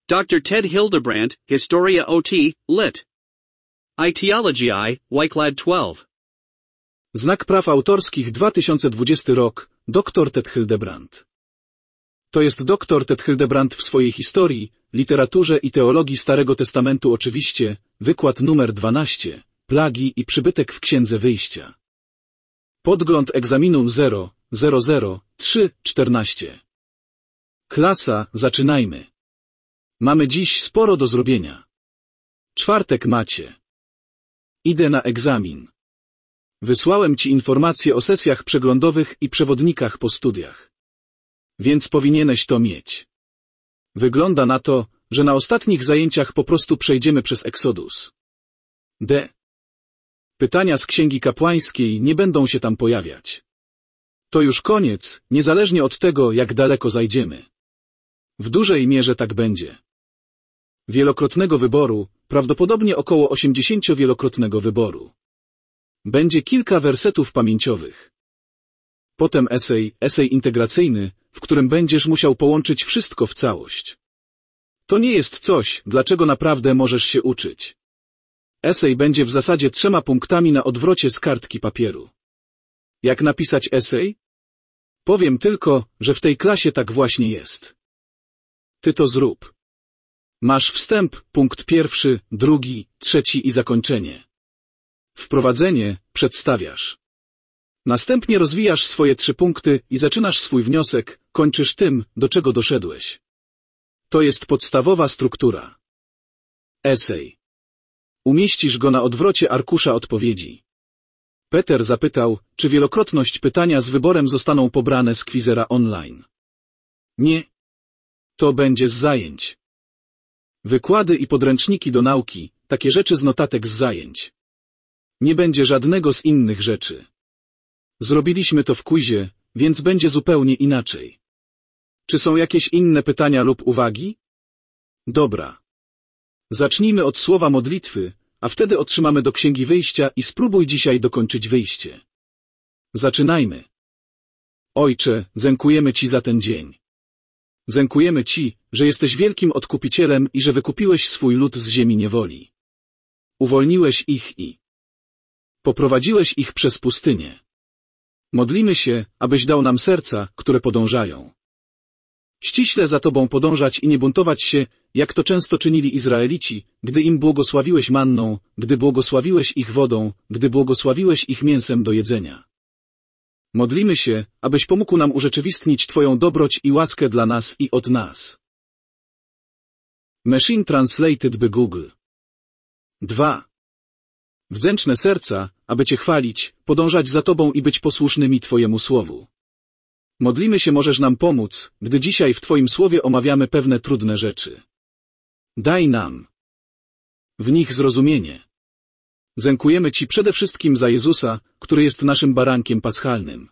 Dr. Ted Hildebrandt, Historia OT, lit. Etiologiae, Wyclad 12. Znak praw autorskich 2020 rok, dr Ted Hildebrandt. To jest dr Ted Hildebrandt w swojej historii, literaturze i teologii Starego Testamentu oczywiście, wykład numer 12, plagi i przybytek w Księdze Wyjścia. Podgląd egzaminu 000-3-14. Klasa, zaczynajmy. Mamy dziś sporo do zrobienia. Czwartek macie. Idę na egzamin. Wysłałem Ci informacje o sesjach przeglądowych i przewodnikach po studiach. Więc powinieneś to mieć. Wygląda na to, że na ostatnich zajęciach po prostu przejdziemy przez Exodus. Pytania z Księgi Kapłańskiej nie będą się tam pojawiać. To już koniec, niezależnie od tego, jak daleko zajdziemy. W dużej mierze tak będzie. Wielokrotnego wyboru, prawdopodobnie około 80-wielokrotnego wyboru. Będzie kilka wersetów pamięciowych. Potem esej integracyjny, w którym będziesz musiał połączyć wszystko w całość. To nie jest coś, dlaczego naprawdę możesz się uczyć. Esej będzie w zasadzie 3 punktami na odwrocie z kartki papieru. Jak napisać esej? Powiem tylko, że w tej klasie tak właśnie jest. Ty to zrób. Masz wstęp, punkt 1, 2, 3 i zakończenie. Wprowadzenie przedstawiasz. Następnie rozwijasz swoje 3 punkty i zaczynasz swój wniosek, kończysz tym, do czego doszedłeś. To jest podstawowa struktura. Esej. Umieścisz go na odwrocie arkusza odpowiedzi. Peter zapytał, czy wielokrotność pytania z wyborem zostaną pobrane z Quizera online. Nie. To będzie z zajęć. Wykłady i podręczniki do nauki, takie rzeczy z notatek z zajęć. Nie będzie żadnego z innych rzeczy. Zrobiliśmy to w quizie, więc będzie zupełnie inaczej. Czy są jakieś inne pytania lub uwagi? Dobra. Zacznijmy od słowa modlitwy, a wtedy otrzymamy do Księgi Wyjścia i spróbuj dzisiaj dokończyć wyjście. Zaczynajmy. Ojcze, dziękujemy Ci za ten dzień. Dziękujemy Ci, że jesteś wielkim odkupicielem i że wykupiłeś swój lud z ziemi niewoli. Uwolniłeś ich i poprowadziłeś ich przez pustynię. Modlimy się, abyś dał nam serca, które podążają. Ściśle za Tobą podążać i nie buntować się, jak to często czynili Izraelici, gdy im błogosławiłeś manną, gdy błogosławiłeś ich wodą, gdy błogosławiłeś ich mięsem do jedzenia. Modlimy się, abyś pomógł nam urzeczywistnić Twoją dobroć i łaskę dla nas i od nas. Machine Translated by Google. 2. Wdzięczne serca, aby Cię chwalić, podążać za Tobą i być posłusznymi Twojemu słowu. Modlimy się, możesz nam pomóc, gdy dzisiaj w Twoim słowie omawiamy pewne trudne rzeczy. Daj nam w nich zrozumienie. Dziękujemy Ci przede wszystkim za Jezusa, który jest naszym barankiem paschalnym.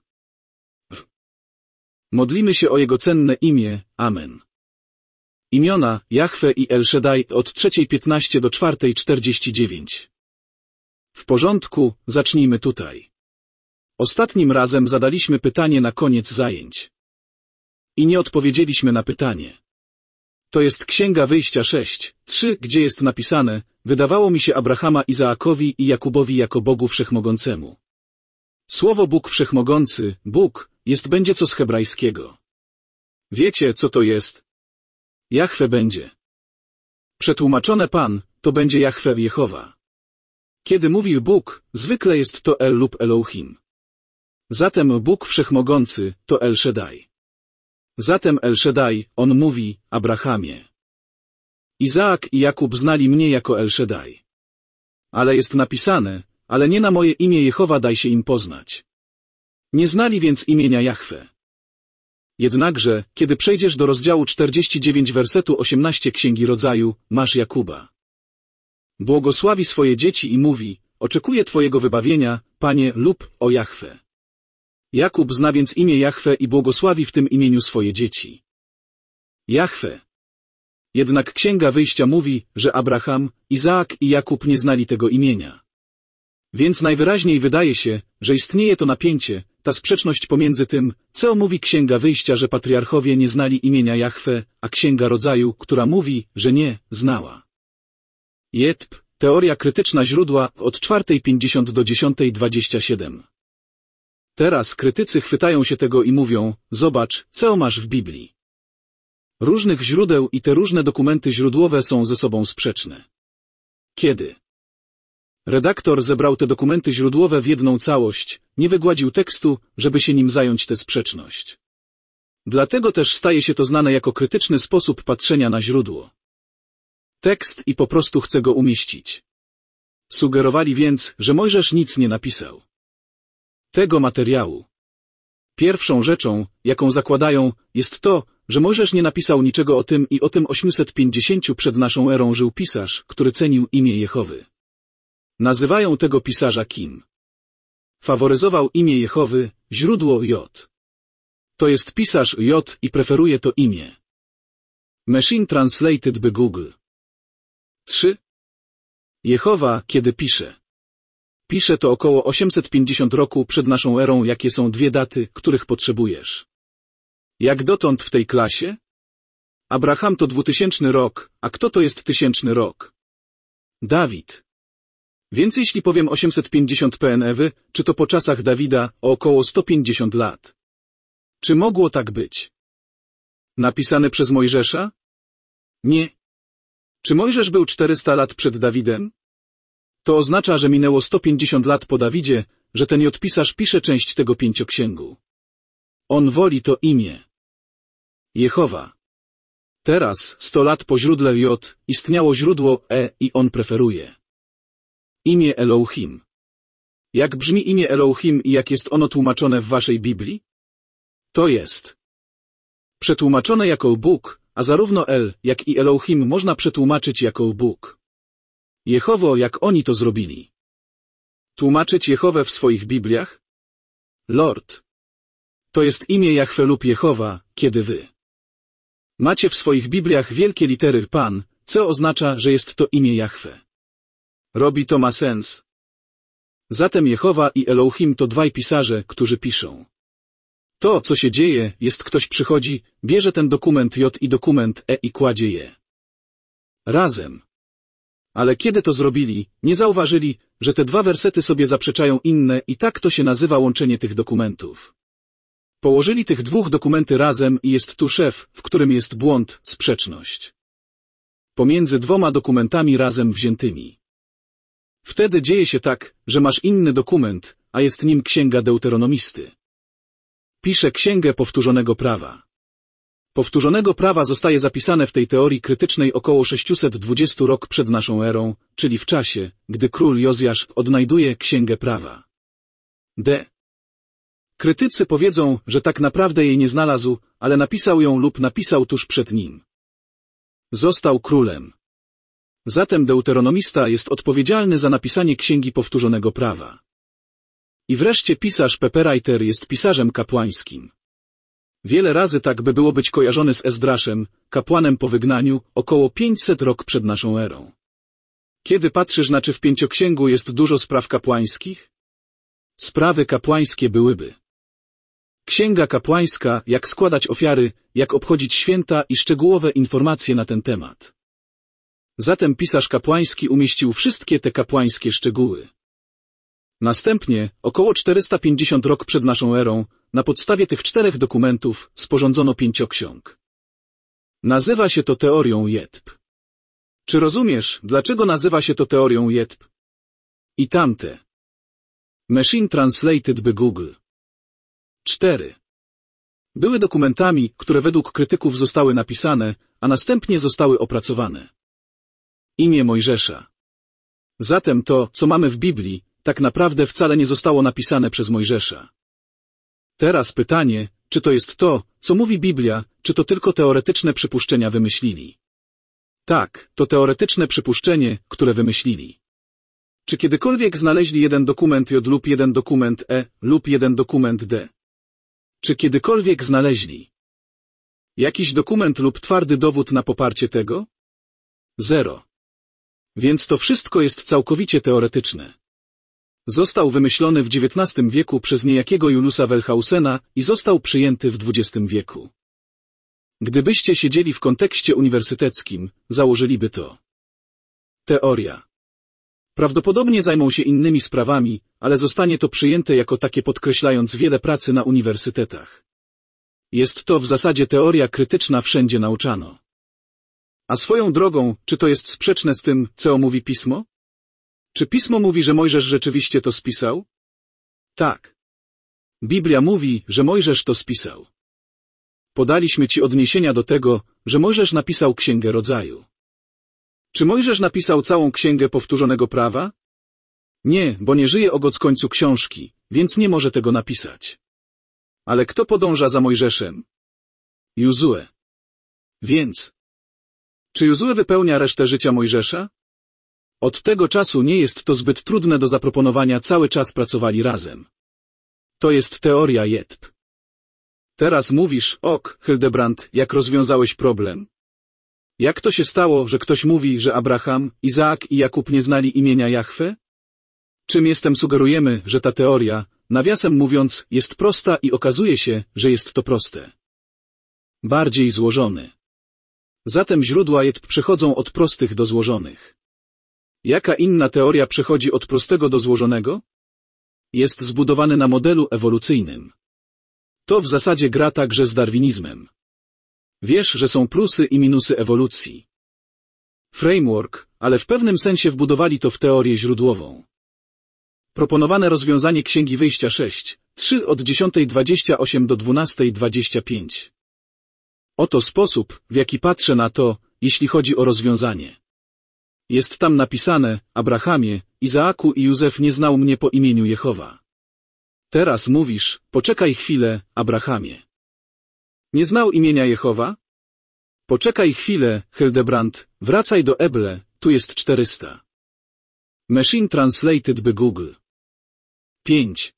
Modlimy się o Jego cenne imię. Amen. Imiona Jahwe i El Shaddai od 3:15 do 4:49. W porządku, zacznijmy tutaj. Ostatnim razem zadaliśmy pytanie na koniec zajęć. I nie odpowiedzieliśmy na pytanie. To jest Księga Wyjścia 6:3, gdzie jest napisane: wydawało mi się Abrahama, Izaakowi i Jakubowi jako Bogu Wszechmogącemu. Słowo Bóg Wszechmogący, Bóg, będzie co z hebrajskiego. Wiecie, co to jest? Jahwe będzie. Przetłumaczone Pan, to będzie Jahwe Jehowa. Kiedy mówi Bóg, zwykle jest to El lub Elohim. Zatem Bóg Wszechmogący to El Shaddai. Zatem El Shaddai, on mówi, Abrahamie. Izaak i Jakub znali mnie jako El Shaddai. Ale jest napisane, ale nie na moje imię Jehowa daj się im poznać. Nie znali więc imienia Jahwe. Jednakże, kiedy przejdziesz do rozdziału 49 wersetu 18 Księgi Rodzaju, masz Jakuba. Błogosławi swoje dzieci i mówi, oczekuję Twojego wybawienia, Panie, lub o Jahwe. Jakub zna więc imię Jahwe i błogosławi w tym imieniu swoje dzieci. Jahwe. Jednak Księga Wyjścia mówi, że Abraham, Izaak i Jakub nie znali tego imienia. Więc najwyraźniej wydaje się, że istnieje to napięcie, ta sprzeczność pomiędzy tym, co mówi Księga Wyjścia, że patriarchowie nie znali imienia Jahwe, a Księga Rodzaju, która mówi, że nie znała. JETP, teoria krytyczna źródła, od 4:50 do 10:27. Teraz krytycy chwytają się tego i mówią, zobacz, co masz w Biblii. Różnych źródeł i te różne dokumenty źródłowe są ze sobą sprzeczne. Kiedy redaktor zebrał te dokumenty źródłowe w jedną całość, nie wygładził tekstu, żeby się nim zająć tę sprzeczność. Dlatego też staje się to znane jako krytyczny sposób patrzenia na źródło. Tekst i po prostu chce go umieścić. Sugerowali więc, że Mojżesz nic nie napisał. Tego materiału. Pierwszą rzeczą, jaką zakładają, jest to, że Mojżesz nie napisał niczego o tym i o tym 850 przed naszą erą żył pisarz, który cenił imię Jehowy. Nazywają tego pisarza Kim. Faworyzował imię Jehowy, źródło J. To jest pisarz J i preferuje to imię. Machine Translated by Google. 3. Jehowa, kiedy pisze. Pisze to około 850 roku przed naszą erą, jakie są dwie daty, których potrzebujesz. Jak dotąd w tej klasie? Abraham to 2000 rok, a kto to jest 1000 rok? Dawid. Więc jeśli powiem 850 PNEW, czy to po czasach Dawida, o około 150 lat? Czy mogło tak być? Napisane przez Mojżesza? Nie. Czy Mojżesz był 400 lat przed Dawidem? To oznacza, że minęło 150 lat po Dawidzie, że ten J-pisarz pisze część tego pięcioksięgu. On woli to imię. Jehowa. Teraz, 100 lat po źródle J, istniało źródło E i on preferuje. Imię Elohim. Jak brzmi imię Elohim i jak jest ono tłumaczone w waszej Biblii? To jest przetłumaczone jako Bóg, a zarówno El, jak i Elohim można przetłumaczyć jako Bóg. Jehowo, jak oni to zrobili? Tłumaczyć Jehowę w swoich Bibliach? Lord. To jest imię Jahwe lub Jehowa, kiedy wy macie w swoich Bibliach wielkie litery Pan, co oznacza, że jest to imię Jahwe. Robi to ma sens. Zatem Jehowa i Elohim to dwaj pisarze, którzy piszą. To, co się dzieje, jest ktoś przychodzi, bierze ten dokument J i dokument E i kładzie je razem. Ale kiedy to zrobili, nie zauważyli, że te dwa wersety sobie zaprzeczają inne i tak to się nazywa łączenie tych dokumentów. Położyli tych dwóch dokumenty razem i jest tu szef, w którym jest błąd, sprzeczność pomiędzy dwoma dokumentami razem wziętymi. Wtedy dzieje się tak, że masz inny dokument, a jest nim Księga Deuteronomisty. Pisze Księgę Powtórzonego Prawa. Powtórzonego prawa zostaje zapisane w tej teorii krytycznej około 620 rok przed naszą erą, czyli w czasie, gdy król Jozjasz odnajduje Księgę Prawa. D. Krytycy powiedzą, że tak naprawdę jej nie znalazł, ale napisał ją lub napisał tuż przed nim. Został królem. Zatem deuteronomista jest odpowiedzialny za napisanie Księgi Powtórzonego Prawa. I wreszcie pisarz Pepperwriter jest pisarzem kapłańskim. Wiele razy tak by było być kojarzony z Ezdraszem, kapłanem po wygnaniu, około 500 rok przed naszą erą. Kiedy patrzysz na czy w pięcioksięgu jest dużo spraw kapłańskich? Sprawy kapłańskie byłyby. Księga kapłańska, jak składać ofiary, jak obchodzić święta i szczegółowe informacje na ten temat. Zatem pisarz kapłański umieścił wszystkie te kapłańskie szczegóły. Następnie, około 450 rok przed naszą erą, na podstawie tych 4 dokumentów sporządzono pięcioksiąg. Nazywa się to teorią JETP. Czy rozumiesz, dlaczego nazywa się to teorią JETP? I tamte. Machine Translated by Google. 4. Były dokumentami, które według krytyków zostały napisane, a następnie zostały opracowane. Imię Mojżesza. Zatem to, co mamy w Biblii, tak naprawdę wcale nie zostało napisane przez Mojżesza. Teraz pytanie, czy to jest to, co mówi Biblia, czy to tylko teoretyczne przypuszczenia wymyślili? Tak, to teoretyczne przypuszczenie, które wymyślili. Czy kiedykolwiek znaleźli jeden dokument J lub jeden dokument E lub jeden dokument D? Czy kiedykolwiek znaleźli jakiś dokument lub twardy dowód na poparcie tego? 0. Więc to wszystko jest całkowicie teoretyczne. Został wymyślony w XIX wieku przez niejakiego Juliusa Wellhausena i został przyjęty w XX wieku. Gdybyście siedzieli w kontekście uniwersyteckim, założyliby to. Teoria. Prawdopodobnie zajmą się innymi sprawami, ale zostanie to przyjęte jako takie, podkreślając wiele pracy na uniwersytetach. Jest to w zasadzie teoria krytyczna, wszędzie nauczano. A swoją drogą, czy to jest sprzeczne z tym, co mówi Pismo? Czy Pismo mówi, że Mojżesz rzeczywiście to spisał? Tak. Biblia mówi, że Mojżesz to spisał. Podaliśmy ci odniesienia do tego, że Mojżesz napisał Księgę Rodzaju. Czy Mojżesz napisał całą Księgę Powtórzonego Prawa? Nie, bo nie żyje ogoc końcu książki, więc nie może tego napisać. Ale kto podąża za Mojżeszem? Jozue. Więc, czy Jozue wypełnia resztę życia Mojżesza? Od tego czasu nie jest to zbyt trudne do zaproponowania, cały czas pracowali razem. To jest teoria JETP. Teraz mówisz, ok, Hildebrand, jak rozwiązałeś problem? Jak to się stało, że ktoś mówi, że Abraham, Izaak i Jakub nie znali imienia Jahwe? Czym jestem sugerujemy, że ta teoria, nawiasem mówiąc, jest prosta i okazuje się, że jest to proste. Bardziej złożony. Zatem źródła JETP przechodzą od prostych do złożonych. Jaka inna teoria przechodzi od prostego do złożonego? Jest zbudowany na modelu ewolucyjnym. To w zasadzie gra także z darwinizmem. Wiesz, że są plusy i minusy ewolucji. Framework, ale w pewnym sensie wbudowali to w teorię źródłową. Proponowane rozwiązanie Księgi Wyjścia 6:3 od 10:28 do 12:25. Oto sposób, w jaki patrzę na to, jeśli chodzi o rozwiązanie. Jest tam napisane, Abrahamie, Izaaku i Józef nie znał mnie po imieniu Jehowa. Teraz mówisz, poczekaj chwilę, Abrahamie. Nie znał imienia Jehowa? Poczekaj chwilę, Hildebrand, wracaj do Eble, tu jest 400. Machine Translated by Google. 5.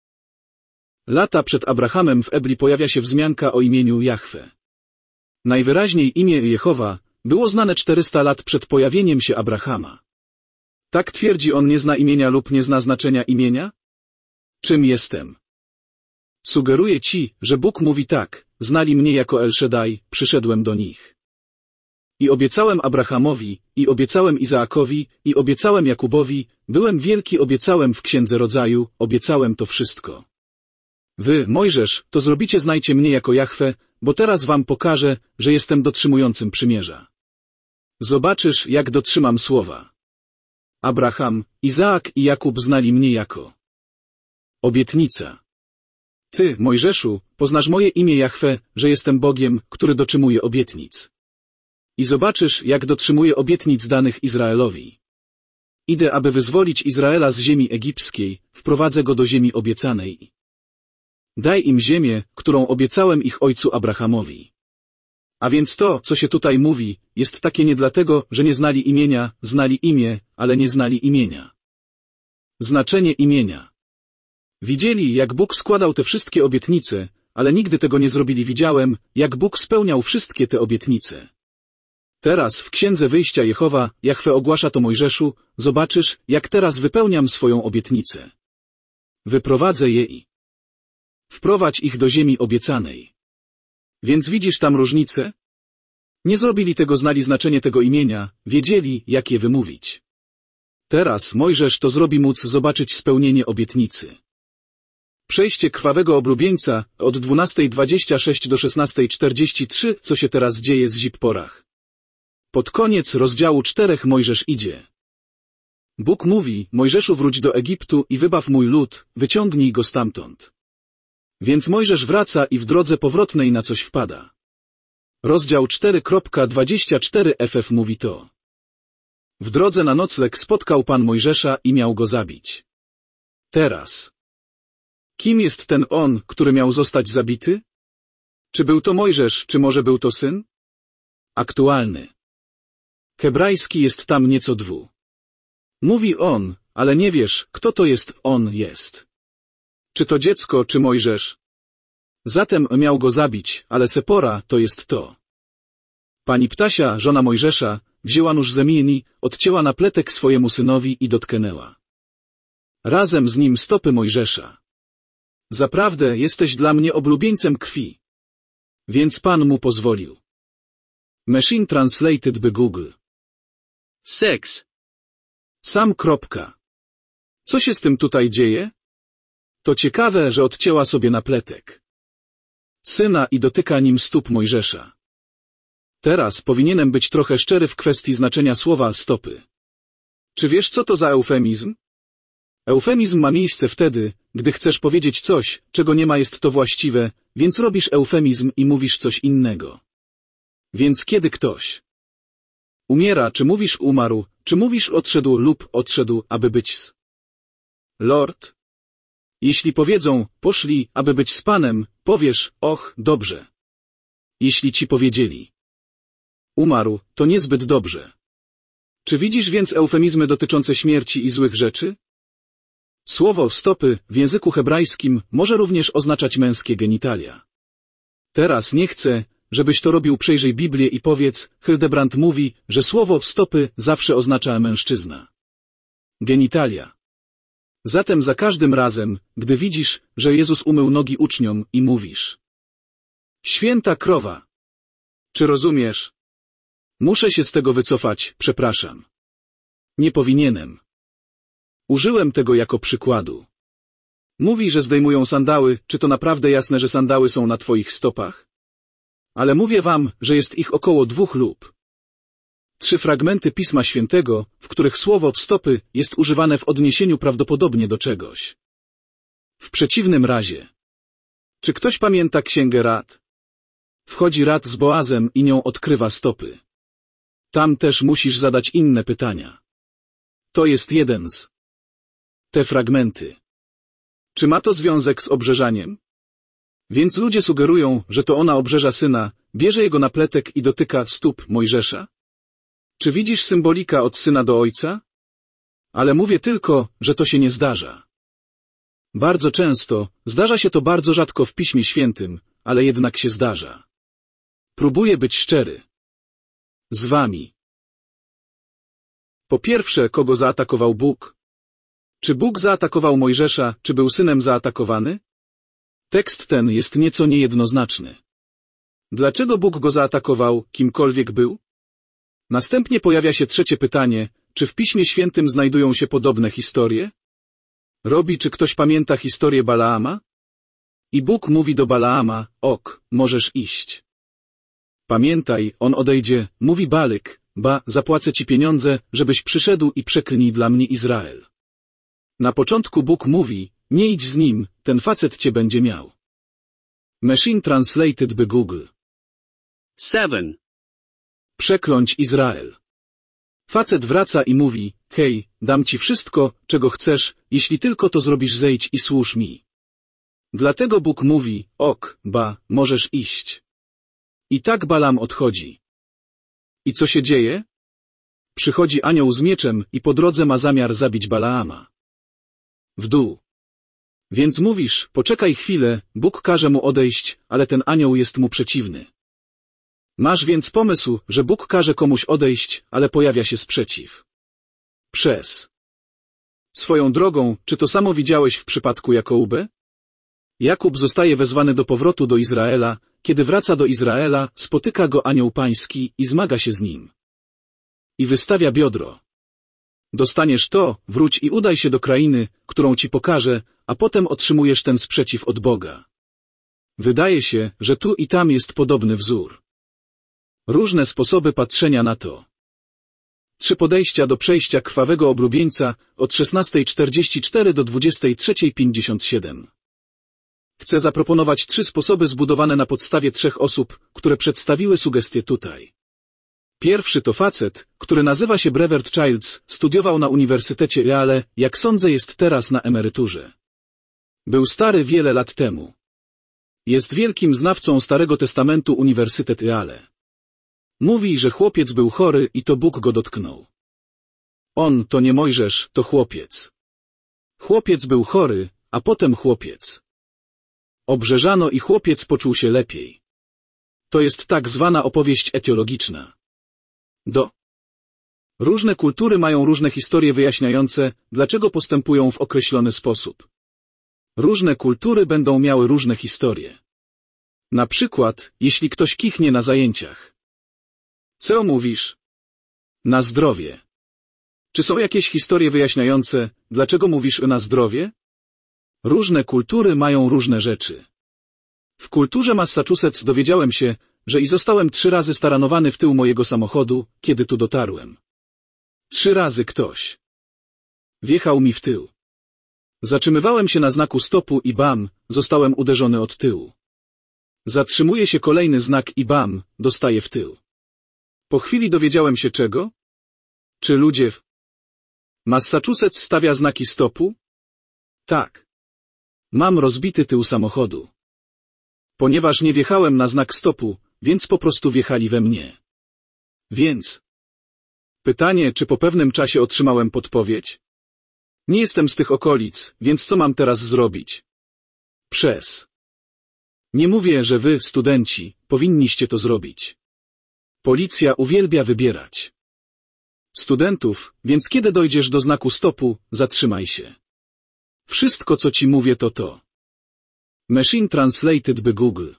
Lata przed Abrahamem w Ebli pojawia się wzmianka o imieniu Jahwe. Najwyraźniej imię Jehowa było znane 400 lat przed pojawieniem się Abrahama. Tak twierdzi on, nie zna imienia lub nie zna znaczenia imienia? Czym jestem? Sugeruję ci, że Bóg mówi tak, znali mnie jako El Shaddai, przyszedłem do nich. I obiecałem Abrahamowi, i obiecałem Izaakowi, i obiecałem Jakubowi, byłem wielki, obiecałem w Księdze Rodzaju, obiecałem to wszystko. Wy, Mojżesz, to zrobicie, znajcie mnie jako Jahwe, bo teraz wam pokażę, że jestem dotrzymującym przymierza. Zobaczysz, jak dotrzymam słowa. Abraham, Izaak i Jakub znali mnie jako obietnica. Ty, Mojżeszu, poznasz moje imię Jahwe, że jestem Bogiem, który dotrzymuje obietnic. I zobaczysz, jak dotrzymuję obietnic danych Izraelowi. Idę, aby wyzwolić Izraela z ziemi egipskiej, wprowadzę go do ziemi obiecanej. Daj im ziemię, którą obiecałem ich ojcu Abrahamowi. A więc to, co się tutaj mówi, jest takie nie dlatego, że nie znali imienia, znali imię, ale nie znali imienia. Znaczenie imienia. Widzieli, jak Bóg składał te wszystkie obietnice, ale nigdy tego nie zrobili. Widziałem, jak Bóg spełniał wszystkie te obietnice. Teraz w Księdze Wyjścia Jehowa, Jahwe ogłasza to Mojżeszu, zobaczysz, jak teraz wypełniam swoją obietnicę. Wyprowadzę je i wprowadź ich do ziemi obiecanej. Więc widzisz tam różnicę? Nie zrobili tego, znali znaczenie tego imienia, wiedzieli, jak je wymówić. Teraz Mojżesz to zrobi, móc zobaczyć spełnienie obietnicy. Przejście krwawego oblubieńca od 12:26 do 16:43, co się teraz dzieje z Zipporach. Pod koniec rozdziału 4 Mojżesz idzie. Bóg mówi, Mojżeszu, wróć do Egiptu i wybaw mój lud, wyciągnij go stamtąd. Więc Mojżesz wraca i w drodze powrotnej na coś wpada. Rozdział 4:24 FF mówi to. W drodze na nocleg spotkał Pan Mojżesza i miał go zabić. Teraz. Kim jest ten on, który miał zostać zabity? Czy był to Mojżesz, czy może był to syn? Aktualny. Hebrajski jest tam nieco dwu. Mówi on, ale nie wiesz, kto to jest on jest. Czy to dziecko, czy Mojżesz? Zatem miał go zabić, ale Sepora to jest to. Pani Ptasia, żona Mojżesza, wzięła nóż ze mieni, odcięła napletek swojemu synowi i dotknęła. Razem z nim stopy Mojżesza. Zaprawdę jesteś dla mnie oblubieńcem krwi. Więc Pan mu pozwolił. Machine Translated by Google. 6. Sam kropka. Co się z tym tutaj dzieje? To ciekawe, że odcięła sobie napletek syna i dotyka nim stóp Mojżesza. Teraz powinienem być trochę szczery w kwestii znaczenia słowa stopy. Czy wiesz, co to za eufemizm? Eufemizm ma miejsce wtedy, gdy chcesz powiedzieć coś, czego nie ma, jest to właściwe, więc robisz eufemizm i mówisz coś innego. Więc kiedy ktoś umiera, czy mówisz umarł, czy mówisz odszedł lub odszedł, aby być z Lord? Jeśli powiedzą, poszli, aby być z Panem, powiesz, och, dobrze. Jeśli ci powiedzieli, umarł, to niezbyt dobrze. Czy widzisz więc eufemizmy dotyczące śmierci i złych rzeczy? Słowo stopy w języku hebrajskim może również oznaczać męskie genitalia. Teraz nie chcę, żebyś to robił. Przejrzyj Biblię i powiedz, Hildebrand mówi, że słowo stopy zawsze oznacza mężczyzna. Genitalia. Zatem za każdym razem, gdy widzisz, że Jezus umył nogi uczniom i mówisz, święta krowa. Czy rozumiesz? Muszę się z tego wycofać, przepraszam. Nie powinienem. Użyłem tego jako przykładu. Mówi, że zdejmują sandały, czy to naprawdę jasne, że sandały są na twoich stopach? Ale mówię wam, że jest ich około 2 lub 3 fragmenty Pisma Świętego, w których słowo stopy jest używane w odniesieniu prawdopodobnie do czegoś. W przeciwnym razie. Czy ktoś pamięta Księgę Rad? Wchodzi Rad z Boazem i nią odkrywa stopy. Tam też musisz zadać inne pytania. To jest jeden z te fragmenty. Czy ma to związek z obrzeżaniem? Więc ludzie sugerują, że to ona obrzeża syna, bierze jego napletek i dotyka stóp Mojżesza? Czy widzisz symbolika od syna do ojca? Ale mówię tylko, że to się nie zdarza. Bardzo często, zdarza się to bardzo rzadko w Piśmie Świętym, ale jednak się zdarza. Próbuję być szczery z wami. Po pierwsze, kogo zaatakował Bóg? Czy Bóg zaatakował Mojżesza, czy był synem zaatakowany? Tekst ten jest nieco niejednoznaczny. Dlaczego Bóg go zaatakował, kimkolwiek był? Następnie pojawia się trzecie pytanie, czy w Piśmie Świętym znajdują się podobne historie? Robi, czy ktoś pamięta historię Balaama? I Bóg mówi do Balaama, ok, możesz iść. Pamiętaj, on odejdzie, mówi Balyk, zapłacę ci pieniądze, żebyś przyszedł i przeklnij dla mnie Izrael. Na początku Bóg mówi, nie idź z nim, ten facet cię będzie miał. Machine Translated by Google. 7. Przekląć Izrael. Facet wraca i mówi, hej, dam ci wszystko, czego chcesz, jeśli tylko to zrobisz, zejdź i służ mi. Dlatego Bóg mówi, ok, możesz iść. I tak Balam odchodzi. I co się dzieje? Przychodzi anioł z mieczem i po drodze ma zamiar zabić Balaama. W dół. Więc mówisz, poczekaj chwilę, Bóg każe mu odejść, ale ten anioł jest mu przeciwny. Masz więc pomysł, że Bóg każe komuś odejść, ale pojawia się sprzeciw. Swoją drogą, czy to samo widziałeś w przypadku Jakuba? Jakub zostaje wezwany do powrotu do Izraela, kiedy wraca do Izraela, spotyka go anioł pański i zmaga się z nim. I wystawia biodro. Dostaniesz to, wróć i udaj się do krainy, którą ci pokażę, a potem otrzymujesz ten sprzeciw od Boga. Wydaje się, że tu i tam jest podobny wzór. Różne sposoby patrzenia na to. 3 podejścia do przejścia krwawego oblubieńca od 16:44 do 23:57. Chcę zaproponować 3 sposoby zbudowane na podstawie 3 osób, które przedstawiły sugestie tutaj. Pierwszy to facet, który nazywa się Brevard Childs, studiował na Uniwersytecie Yale, jak sądzę jest teraz na emeryturze. Był stary wiele lat temu. Jest wielkim znawcą Starego Testamentu Uniwersytet Yale. Mówi, że chłopiec był chory i to Bóg go dotknął. On to nie Mojżesz, to chłopiec. Chłopiec był chory, a potem chłopiec obrzeżano i chłopiec poczuł się lepiej. To jest tak zwana opowieść etiologiczna. Różne kultury mają różne historie wyjaśniające, dlaczego postępują w określony sposób. Różne kultury będą miały różne historie. Na przykład, jeśli ktoś kichnie na zajęciach. Co mówisz? Na zdrowie. Czy są jakieś historie wyjaśniające, dlaczego mówisz na zdrowie? Różne kultury mają różne rzeczy. W kulturze Massachusetts dowiedziałem się, że i zostałem 3 razy staranowany w tył mojego samochodu, kiedy tu dotarłem. 3 razy ktoś wjechał mi w tył. Zatrzymywałem się na znaku stopu i bam, zostałem uderzony od tyłu. Zatrzymuje się kolejny znak i bam, dostaję w tył. Po chwili dowiedziałem się czego? Czy ludzie w Massachusetts stawia znaki stopu? Tak. Mam rozbity tył samochodu. Ponieważ nie wjechałem na znak stopu, więc po prostu wjechali we mnie. Więc pytanie, czy po pewnym czasie otrzymałem podpowiedź? Nie jestem z tych okolic, więc co mam teraz zrobić? Nie mówię, że wy, studenci, powinniście to zrobić. Policja uwielbia wybierać studentów, więc kiedy dojdziesz do znaku stopu, zatrzymaj się. Wszystko, co ci mówię, to. Machine Translated by Google.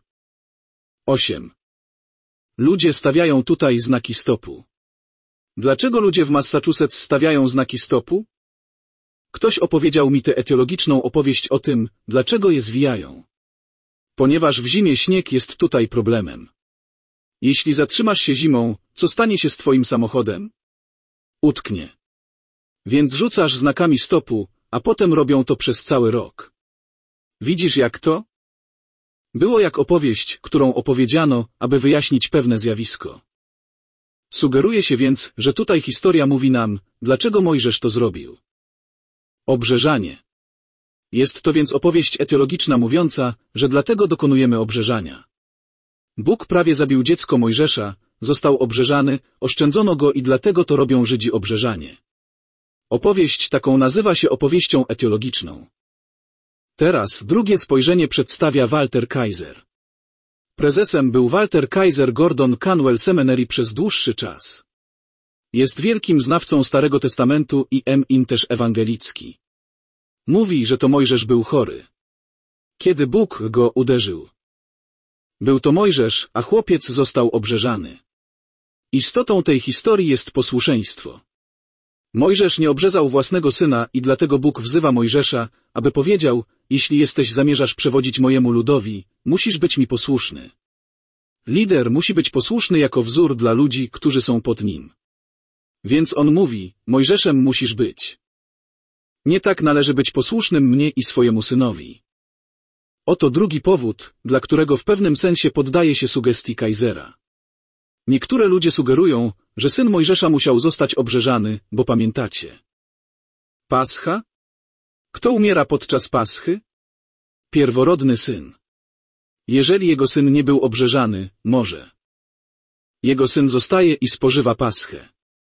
8. Ludzie stawiają tutaj znaki stopu. Dlaczego ludzie w Massachusetts stawiają znaki stopu? Ktoś opowiedział mi tę etiologiczną opowieść o tym, dlaczego je zwijają. Ponieważ w zimie śnieg jest tutaj problemem. Jeśli zatrzymasz się zimą, co stanie się z twoim samochodem? Utknie. Więc rzucasz znakami stopu, a potem robią to przez cały rok. Widzisz jak to? Było jak opowieść, którą opowiedziano, aby wyjaśnić pewne zjawisko. Sugeruje się więc, że tutaj historia mówi nam, dlaczego Mojżesz to zrobił. Obrzeżanie. Jest to więc opowieść etiologiczna mówiąca, że dlatego dokonujemy obrzeżania. Bóg prawie zabił dziecko Mojżesza, został obrzeżany, oszczędzono go i dlatego to robią Żydzi obrzeżanie. Opowieść taką nazywa się opowieścią etiologiczną. Teraz drugie spojrzenie przedstawia Walter Kaiser. Prezesem był Walter Kaiser Gordon Canwell Seminary przez dłuższy czas. Jest wielkim znawcą Starego Testamentu i im też ewangelicki. Mówi, że to Mojżesz był chory. Kiedy Bóg go uderzył. Był to Mojżesz, a chłopiec został obrzeżany. Istotą tej historii jest posłuszeństwo. Mojżesz nie obrzezał własnego syna i dlatego Bóg wzywa Mojżesza, aby powiedział, jeśli zamierzasz przewodzić mojemu ludowi, musisz być mi posłuszny. Lider musi być posłuszny jako wzór dla ludzi, którzy są pod nim. Więc on mówi, Mojżeszem musisz być. Nie tak należy być posłusznym mnie i swojemu synowi. Oto drugi powód, dla którego w pewnym sensie poddaje się sugestii Kaisera. Niektóre ludzie sugerują, że syn Mojżesza musiał zostać obrzeżany, bo pamiętacie. Pascha? Kto umiera podczas Paschy? Pierworodny syn. Jeżeli jego syn nie był obrzeżany, może. Jego syn zostaje i spożywa Paschę.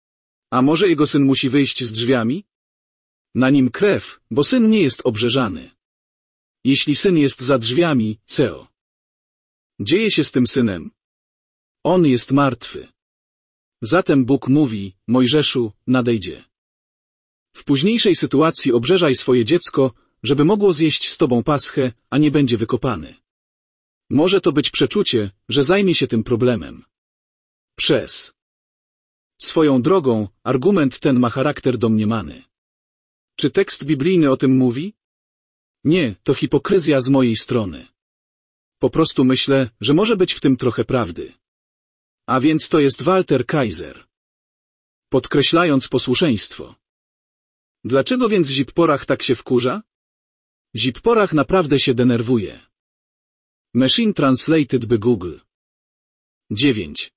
A może jego syn musi wyjść z drzwiami? Na nim krew, bo syn nie jest obrzeżany. Jeśli syn jest za drzwiami, co dzieje się z tym synem? On jest martwy. Zatem Bóg mówi, Mojżeszu, nadejdzie. W późniejszej sytuacji obrzeżaj swoje dziecko, żeby mogło zjeść z tobą Paschę, a nie będzie wykopany. Może to być przeczucie, że zajmie się tym problemem. Swoją drogą, argument ten ma charakter domniemany. Czy tekst biblijny o tym mówi? Nie, to hipokryzja z mojej strony. Po prostu myślę, że może być w tym trochę prawdy. A więc to jest Walter Kaiser. Podkreślając posłuszeństwo. Dlaczego więc Zipporach tak się wkurza? Zipporach naprawdę się denerwuje. Machine Translated by Google. 9.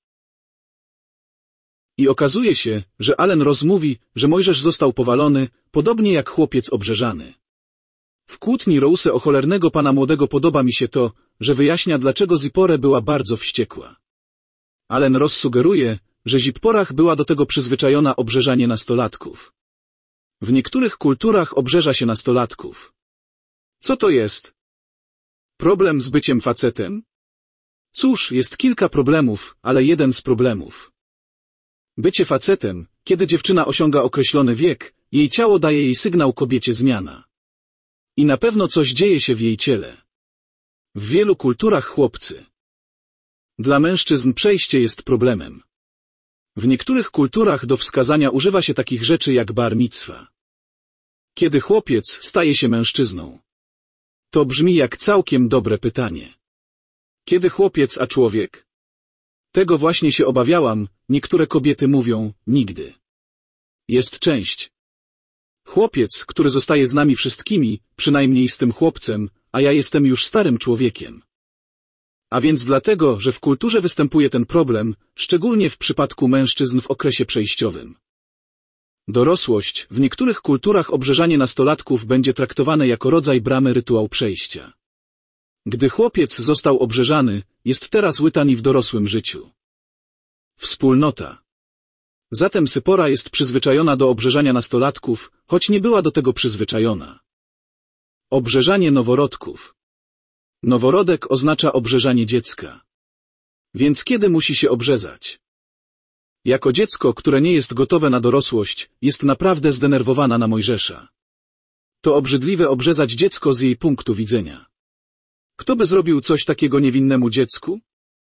I okazuje się, że Allen Ross mówi, że Mojżesz został powalony, podobnie jak chłopiec obrzeżany. W kłótni Rouse o cholernego pana młodego podoba mi się to, że wyjaśnia, dlaczego Zipporę była bardzo wściekła. Allen Ross sugeruje, że Zipporach była do tego przyzwyczajona obrzeżanie nastolatków. W niektórych kulturach obrzeża się nastolatków. Co to jest? Problem z byciem facetem? Cóż, jest kilka problemów, ale jeden z problemów. Bycie facetem kiedy dziewczyna osiąga określony wiek, jej ciało daje jej sygnał kobiecie zmiana. I na pewno coś dzieje się w jej ciele. W wielu kulturach chłopcy. Dla mężczyzn przejście jest problemem. W niektórych kulturach do wskazania używa się takich rzeczy jak bar micwa. Kiedy chłopiec staje się mężczyzną? To brzmi jak całkiem dobre pytanie. Kiedy chłopiec, a człowiek? Tego właśnie się obawiałam, niektóre kobiety mówią, nigdy. Jest część. Chłopiec, który zostaje z nami wszystkimi, przynajmniej z tym chłopcem, a ja jestem już starym człowiekiem. A więc dlatego, że w kulturze występuje ten problem, szczególnie w przypadku mężczyzn w okresie przejściowym. Dorosłość, w niektórych kulturach obrzeżanie nastolatków będzie traktowane jako rodzaj bramy rytuał przejścia. Gdy chłopiec został obrzeżany, jest teraz łytani w dorosłym życiu. Wspólnota. Zatem Sypora jest przyzwyczajona do obrzeżania nastolatków, choć nie była do tego przyzwyczajona. Obrzeżanie noworodków. Noworodek oznacza obrzeżanie dziecka. Więc kiedy musi się obrzezać? Jako dziecko, które nie jest gotowe na dorosłość, jest naprawdę zdenerwowana na Mojżesza. To obrzydliwe obrzezać dziecko z jej punktu widzenia. Kto by zrobił coś takiego niewinnemu dziecku?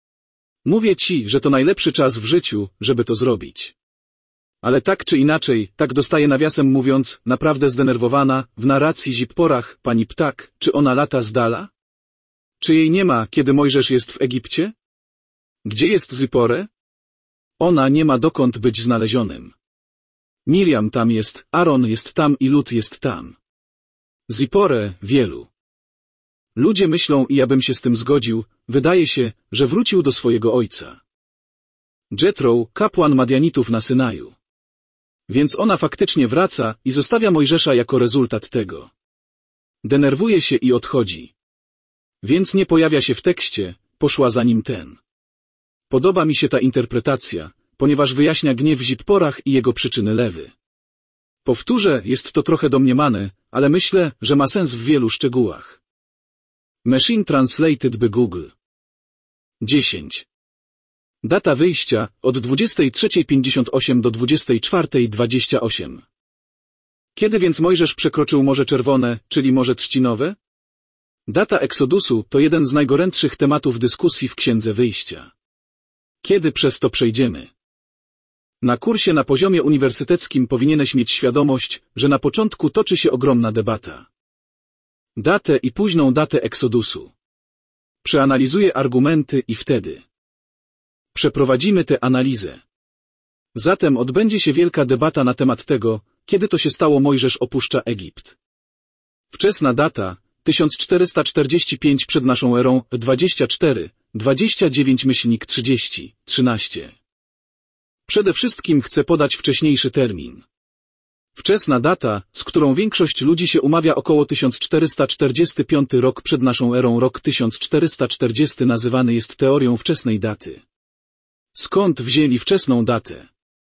Mówię ci, że to najlepszy czas w życiu, żeby to zrobić. Ale tak czy inaczej, tak dostaje nawiasem mówiąc, naprawdę zdenerwowana, w narracji Zipporach, pani ptak, czy ona lata z dala? Czy jej nie ma, kiedy Mojżesz jest w Egipcie? Gdzie jest Zipporę? Ona nie ma dokąd być znalezionym. Miriam tam jest, Aaron jest tam i lud jest tam. Zipporę wielu. Ludzie myślą i ja bym się z tym zgodził, wydaje się, że wrócił do swojego ojca. Jetro, kapłan Madianitów na Synaju. Więc ona faktycznie wraca i zostawia Mojżesza jako rezultat tego. Denerwuje się i odchodzi. Więc nie pojawia się w tekście, poszła za nim ten. Podoba mi się ta interpretacja, ponieważ wyjaśnia gniew Zipporach i jego przyczyny lewy. Powtórzę, jest to trochę domniemane, ale myślę, że ma sens w wielu szczegółach. Machine Translated by Google. 10. Data wyjścia od 23:58 do 24:28. Kiedy więc Mojżesz przekroczył Morze Czerwone, czyli Morze Trzcinowe? Data Eksodusu to jeden z najgorętszych tematów dyskusji w Księdze Wyjścia. Kiedy przez to przejdziemy? Na kursie na poziomie uniwersyteckim powinieneś mieć świadomość, że na początku toczy się ogromna debata. Datę i późną datę Eksodusu. Przeanalizuję argumenty i wtedy przeprowadzimy tę analizę. Zatem odbędzie się wielka debata na temat tego, kiedy to się stało Mojżesz opuszcza Egipt. Wczesna data 1445 przed naszą erą 24, 29-30, 13. Przede wszystkim chcę podać wcześniejszy termin. Wczesna data, z którą większość ludzi się umawia około 1445 rok przed naszą erą, rok 1440 nazywany jest teorią wczesnej daty. Skąd wzięli wczesną datę?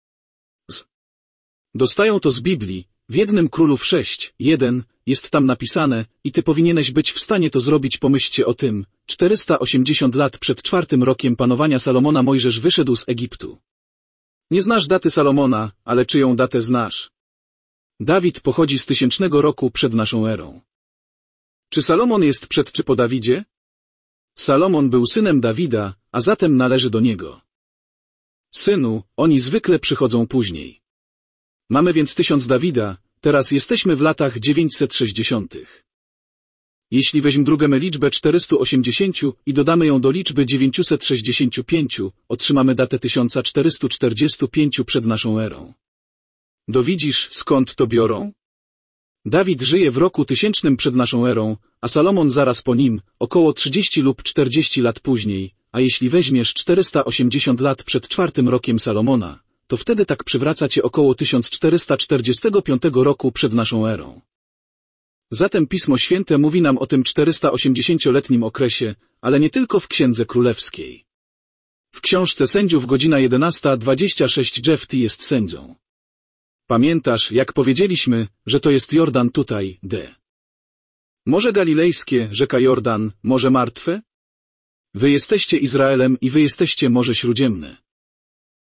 Dostają to z Biblii, w 1 Królów 6:1 jest tam napisane i ty powinieneś być w stanie to zrobić. Pomyślcie o tym, 480 lat przed 4. rokiem panowania Salomona Mojżesz wyszedł z Egiptu. Nie znasz daty Salomona, ale czyją datę znasz? Dawid pochodzi z 1000 roku przed naszą erą. Czy Salomon jest przed czy po Dawidzie? Salomon był synem Dawida, a zatem należy do niego. Synu, oni zwykle przychodzą później. Mamy więc 1000 Dawida, teraz jesteśmy w latach 960. Jeśli weźmy drugą liczbę 480 i dodamy ją do liczby 965, otrzymamy datę 1445 przed naszą erą. Dowidzisz, skąd to biorą? Dawid żyje w roku 1000 przed naszą erą, a Salomon zaraz po nim, około 30 lub 40 lat później, a jeśli weźmiesz 480 lat przed 4. rokiem Salomona, to wtedy tak przywraca cię około 1445 roku przed naszą erą. Zatem Pismo Święte mówi nam o tym 480-letnim okresie, ale nie tylko w Księdze Królewskiej. W Książce Sędziów godzina 11:26 Jefty jest sędzią. Pamiętasz, jak powiedzieliśmy, że to jest Jordan tutaj, Morze Galilejskie, rzeka Jordan, Morze Martwe? Wy jesteście Izraelem i wy jesteście Morze Śródziemne.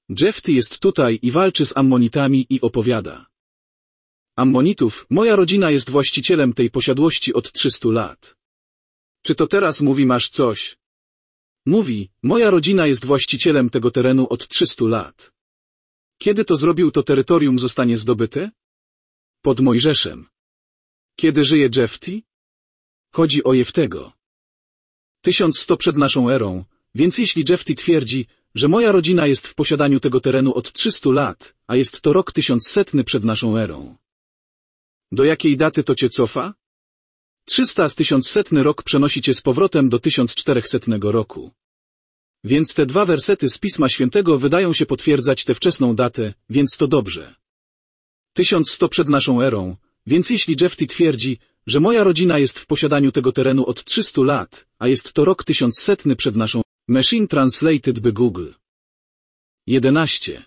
Jefty jest tutaj i walczy z Ammonitami i opowiada. Ammonitów, moja rodzina jest właścicielem tej posiadłości od 300 lat. Czy to teraz mówi masz coś? Mówi, moja rodzina jest właścicielem tego terenu od 300 lat. Kiedy to zrobił, to terytorium zostanie zdobyte? Pod Mojżeszem. Kiedy żyje Jefty? Chodzi o Jeftego. 1100 przed naszą erą, więc jeśli Jefty twierdzi, że moja rodzina jest w posiadaniu tego terenu od 300 lat, a jest to rok 1100 przed naszą erą. Do jakiej daty to cię cofa? 300 z 1100 rok przenosi cię z powrotem do 1400 roku. Więc te dwa wersety z Pisma Świętego wydają się potwierdzać tę wczesną datę, więc to dobrze. 1100 przed naszą erą, więc jeśli Jefty twierdzi, że moja rodzina jest w posiadaniu tego terenu od 300 lat, a jest to rok 1100 przed naszą Machine Translated by Google. 11.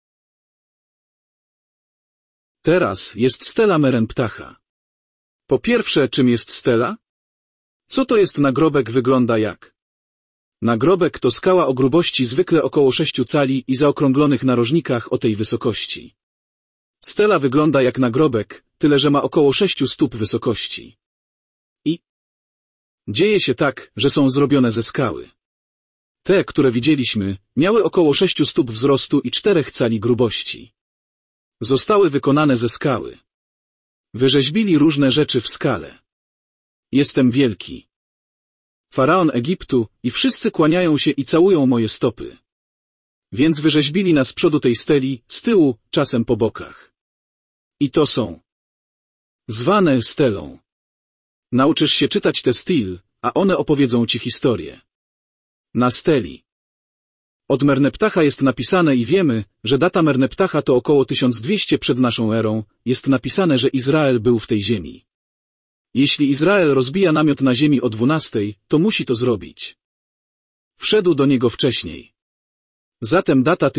Teraz jest stela Merenptacha. Po pierwsze, czym jest stela? Co to jest nagrobek? Wygląda jak? Nagrobek to skała o grubości zwykle około 6 cali i zaokrąglonych narożnikach o tej wysokości. Stela wygląda jak nagrobek, tyle że ma około 6 stóp wysokości. I dzieje się tak, że są zrobione ze skały. Te, które widzieliśmy, miały około 6 stóp wzrostu i 4 cali grubości. Zostały wykonane ze skały. Wyrzeźbili różne rzeczy w skale. Jestem wielki. Faraon Egiptu i wszyscy kłaniają się i całują moje stopy. Więc wyrzeźbili nas z przodu tej steli, z tyłu, czasem po bokach. I to są zwane stelą. Nauczysz się czytać te styl, a one opowiedzą ci historię. Na steli. Od Merneptacha jest napisane i wiemy, że data Merneptacha to około 1200 przed naszą erą, jest napisane, że Izrael był w tej ziemi. Jeśli Izrael rozbija namiot na ziemi o 12, to musi to zrobić. Wszedł do niego wcześniej. Zatem data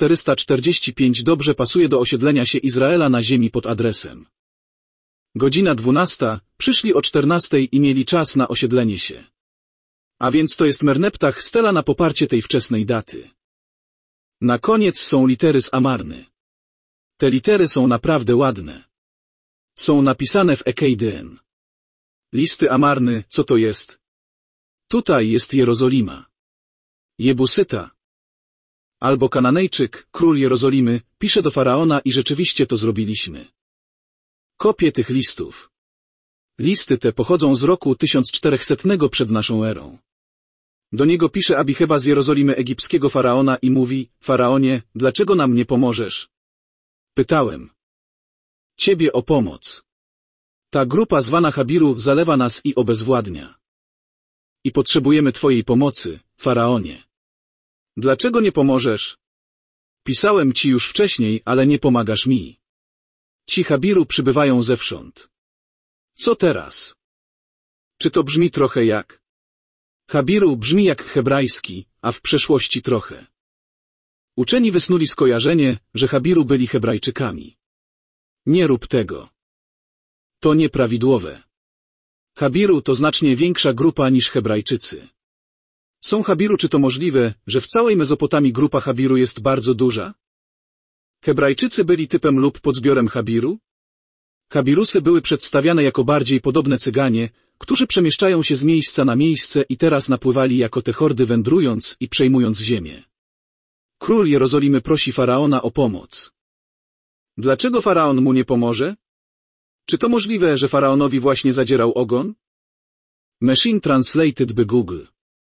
1445 dobrze pasuje do osiedlenia się Izraela na ziemi pod adresem. Godzina 12, przyszli o 14 i mieli czas na osiedlenie się. A więc to jest Merneptach, stela na poparcie tej wczesnej daty. Na koniec są litery z Amarny. Te litery są naprawdę ładne. Są napisane w Ekkadien. Listy Amarny, co to jest? Tutaj jest Jerozolima. Jebusyta. Albo Kananejczyk, król Jerozolimy, pisze do Faraona i rzeczywiście to zrobiliśmy. Kopie tych listów. Listy te pochodzą z roku 1400 przed naszą erą. Do niego pisze Abicheba z Jerozolimy egipskiego faraona i mówi, Faraonie, dlaczego nam nie pomożesz? Pytałem. Ciebie o pomoc. Ta grupa zwana Habiru zalewa nas i obezwładnia. I potrzebujemy twojej pomocy, Faraonie. Dlaczego nie pomożesz? Pisałem ci już wcześniej, ale nie pomagasz mi. Ci Habiru przybywają zewsząd. Co teraz? Czy to brzmi trochę jak? Habiru brzmi jak hebrajski, a w przeszłości trochę. Uczeni wysnuli skojarzenie, że Habiru byli Hebrajczykami. Nie rób tego. To nieprawidłowe. Habiru to znacznie większa grupa niż Hebrajczycy. Są Habiru, czy to możliwe, że w całej Mezopotamii grupa Habiru jest bardzo duża? Hebrajczycy byli typem lub podzbiorem Habiru? Habirusy były przedstawiane jako bardziej podobne Cyganie, którzy przemieszczają się z miejsca na miejsce i teraz napływali jako te hordy wędrując i przejmując ziemię. Król Jerozolimy prosi Faraona o pomoc. Dlaczego Faraon mu nie pomoże? Czy to możliwe, że Faraonowi właśnie zadzierał ogon? Machine Translated by Google.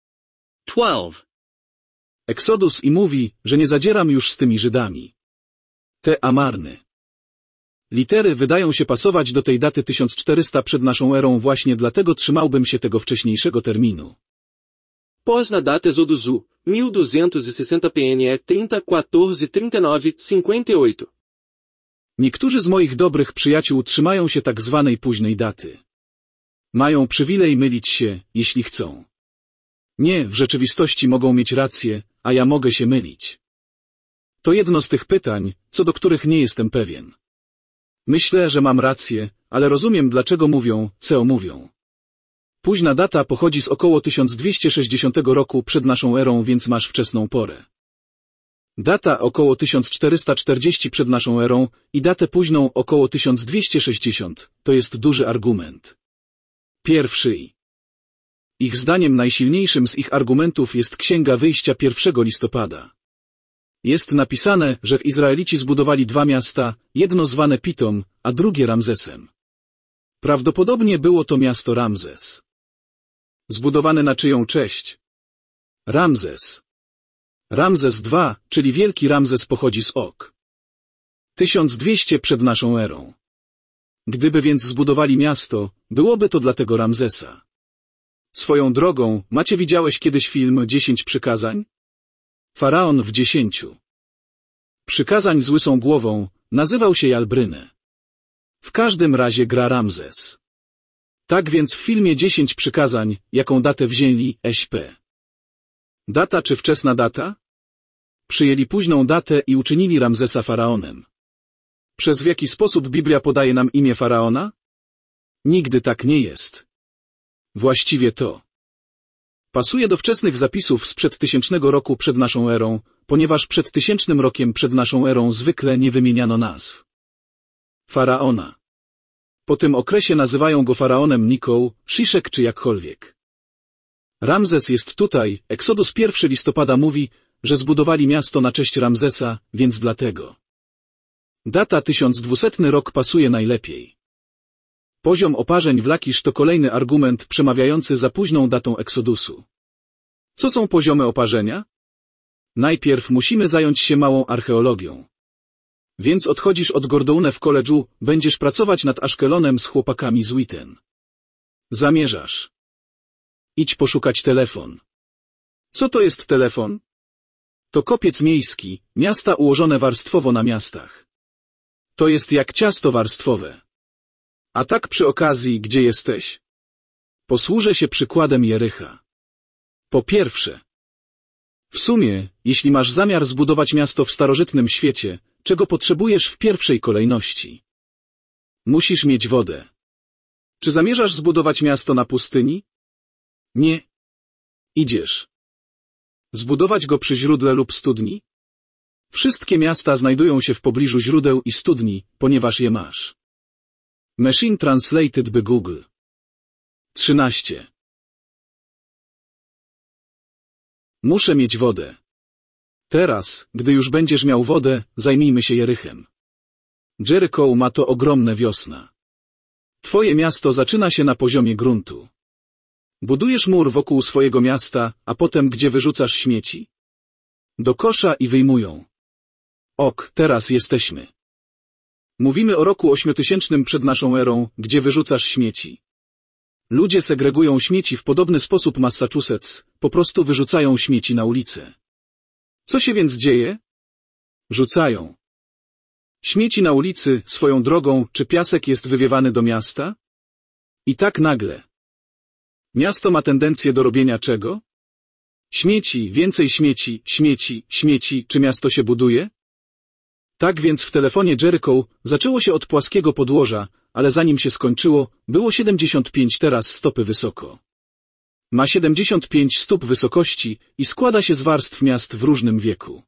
12. Exodus i mówi, że nie zadzieram już z tymi Żydami. Te Amarny. Litery wydają się pasować do tej daty 1400 przed naszą erą, właśnie dlatego trzymałbym się tego wcześniejszego terminu. Pós na data Exodusu, 1260 PNE 30 14 39 58. Niektórzy z moich dobrych przyjaciół trzymają się tak zwanej późnej daty. Mają przywilej mylić się, jeśli chcą. Nie, w rzeczywistości mogą mieć rację, a ja mogę się mylić. To jedno z tych pytań, co do których nie jestem pewien. Myślę, że mam rację, ale rozumiem, dlaczego mówią, co mówią. Późna data pochodzi z około 1260 roku przed naszą erą, więc masz wczesną porę. Data około 1440 przed naszą erą i datę późną około 1260 to jest duży argument. Pierwszy i ich zdaniem najsilniejszym z ich argumentów jest Księga Wyjścia 1 listopada. Jest napisane, że Izraelici zbudowali dwa miasta, jedno zwane Pitom, a drugie Ramzesem. Prawdopodobnie było to miasto Ramzes. Zbudowane na czyją cześć? Ramzes. Ramzes II, czyli Wielki Ramzes pochodzi z Ok. 1200 przed naszą erą. Gdyby więc zbudowali miasto, byłoby to dla tego Ramzesa. Swoją drogą, macie widziałeś kiedyś film 10 przykazań? Faraon w 10 przykazań z łysą głową nazywał się Jalbrynę. W każdym razie gra Ramzes. Tak więc w filmie 10 przykazań, jaką datę wzięli SP? Data czy wczesna data? Przyjęli późną datę i uczynili Ramzesa faraonem. Przez w jaki sposób Biblia podaje nam imię faraona? Nigdy tak nie jest. Właściwie to pasuje do wczesnych zapisów sprzed 1000 roku przed naszą erą, ponieważ przed 1000 rokiem przed naszą erą zwykle nie wymieniano nazw faraona. Po tym okresie nazywają go faraonem Niką, Sziszek czy jakkolwiek. Ramzes jest tutaj, Exodus 1 listopada mówi, że zbudowali miasto na cześć Ramzesa, więc dlatego. Data 1200 rok pasuje najlepiej. Poziom oparzeń w Lakisz to kolejny argument przemawiający za późną datą Eksodusu. Co są poziomy oparzenia? Najpierw musimy zająć się małą archeologią. Więc odchodzisz od Gordone w college'u, będziesz pracować nad Aszkelonem z chłopakami z Witten. Zamierzasz. Idź poszukać telefon. Co to jest telefon? To kopiec miejski, miasta ułożone warstwowo na miastach. To jest jak ciasto warstwowe. A tak przy okazji, gdzie jesteś? Posłużę się przykładem Jericha. Po pierwsze, w sumie, jeśli masz zamiar zbudować miasto w starożytnym świecie, czego potrzebujesz w pierwszej kolejności? Musisz mieć wodę. Czy zamierzasz zbudować miasto na pustyni? Nie. Idziesz zbudować go przy źródle lub studni? Wszystkie miasta znajdują się w pobliżu źródeł i studni, ponieważ je masz. Machine Translated by Google. 13. Muszę mieć wodę. Teraz, gdy już będziesz miał wodę, zajmijmy się Jerychem. Jericho ma to ogromne wiosna. Twoje miasto zaczyna się na poziomie gruntu. Budujesz mur wokół swojego miasta, a potem gdzie wyrzucasz śmieci? Do kosza i wyjmują. Ok, teraz jesteśmy. Mówimy o roku 8000 przed naszą erą, gdzie wyrzucasz śmieci. Ludzie segregują śmieci w podobny sposób Massachusetts, po prostu wyrzucają śmieci na ulicę. Co się więc dzieje? Rzucają śmieci na ulicy, swoją drogą, czy piasek jest wywiewany do miasta? I tak nagle. Miasto ma tendencję do robienia czego? Śmieci, więcej śmieci, śmieci, śmieci, czy miasto się buduje? Tak więc w telefonie Jericho zaczęło się od płaskiego podłoża, ale zanim się skończyło, było 75 teraz stopy wysoko. Ma 75 stóp wysokości i składa się z warstw miast w różnym wieku.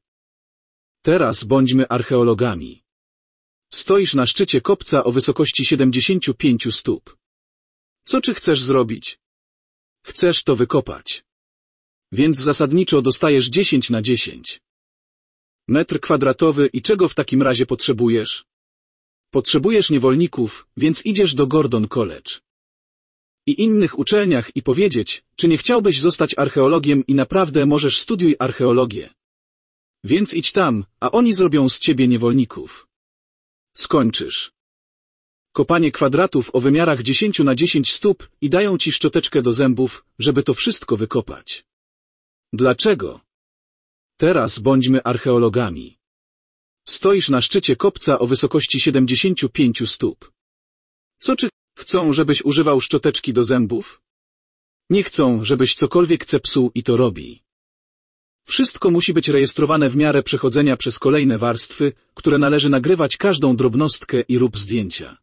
Teraz bądźmy archeologami. Stoisz na szczycie kopca o wysokości 75 stóp. Co czy chcesz zrobić? Chcesz to wykopać. Więc zasadniczo dostajesz 10 na 10. Metr kwadratowy i czego w takim razie potrzebujesz? Potrzebujesz niewolników, więc idziesz do Gordon College i innych uczelniach i powiedzieć, czy nie chciałbyś zostać archeologiem i naprawdę możesz studiuj archeologię. Więc idź tam, a oni zrobią z ciebie niewolników. Skończysz kopanie kwadratów o wymiarach 10 na 10 stóp i dają ci szczoteczkę do zębów, żeby to wszystko wykopać. Dlaczego? Teraz bądźmy archeologami. Stoisz na szczycie kopca o wysokości 75 stóp. Co czy chcą, żebyś używał szczoteczki do zębów? Nie chcą, żebyś cokolwiek zepsuł i to robi. Wszystko musi być rejestrowane w miarę przechodzenia przez kolejne warstwy, które należy nagrywać każdą drobnostkę i rób zdjęcia.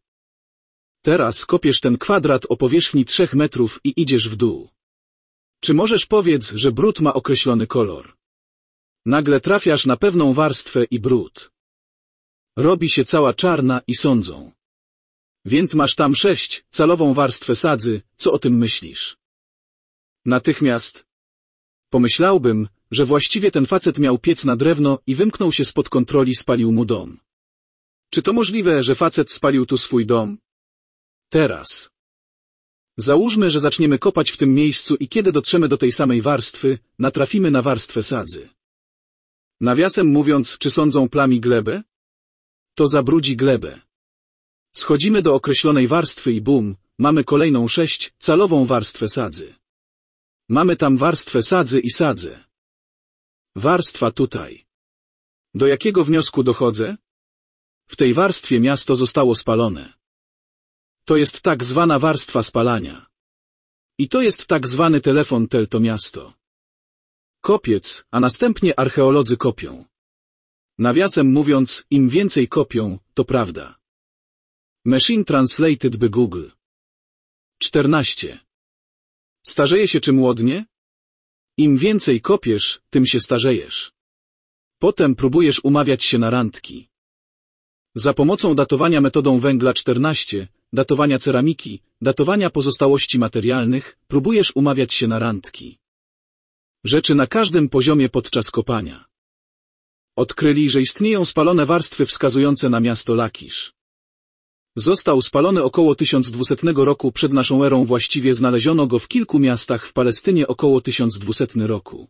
Teraz kopiesz ten kwadrat o powierzchni 3 metrów i idziesz w dół. Czy możesz powiedz, że brud ma określony kolor? Nagle trafiasz na pewną warstwę i brud. Robi się cała czarna i sądzą. Więc masz tam 6-calową warstwę sadzy, co o tym myślisz? Natychmiast pomyślałbym, że właściwie ten facet miał piec na drewno i wymknął się spod kontroli, spalił mu dom. Czy to możliwe, że facet spalił tu swój dom? Teraz. Załóżmy, że zaczniemy kopać w tym miejscu i kiedy dotrzemy do tej samej warstwy, natrafimy na warstwę sadzy. Nawiasem mówiąc, czy sądzą plami glebę? To zabrudzi glebę. Schodzimy do określonej warstwy i bum, mamy kolejną 6-calową warstwę sadzy. Mamy tam warstwę sadzy i sadzę. Warstwa tutaj. Do jakiego wniosku dochodzę? W tej warstwie miasto zostało spalone. To jest tak zwana warstwa spalania. I to jest tak zwany telefon to miasto. Kopiec, a następnie archeolodzy kopią. Nawiasem mówiąc, im więcej kopią, to prawda. Machine Translated by Google. 14. Starzeje się czy młodnie? Im więcej kopiesz, tym się starzejesz. Potem próbujesz umawiać się na randki. Za pomocą datowania metodą węgla 14, datowania ceramiki, datowania pozostałości materialnych, próbujesz umawiać się na randki. Rzeczy na każdym poziomie podczas kopania. Odkryli, że istnieją spalone warstwy wskazujące na miasto Lakisz. Został spalony około 1200 roku przed naszą erą, właściwie znaleziono go w kilku miastach w Palestynie około 1200 roku.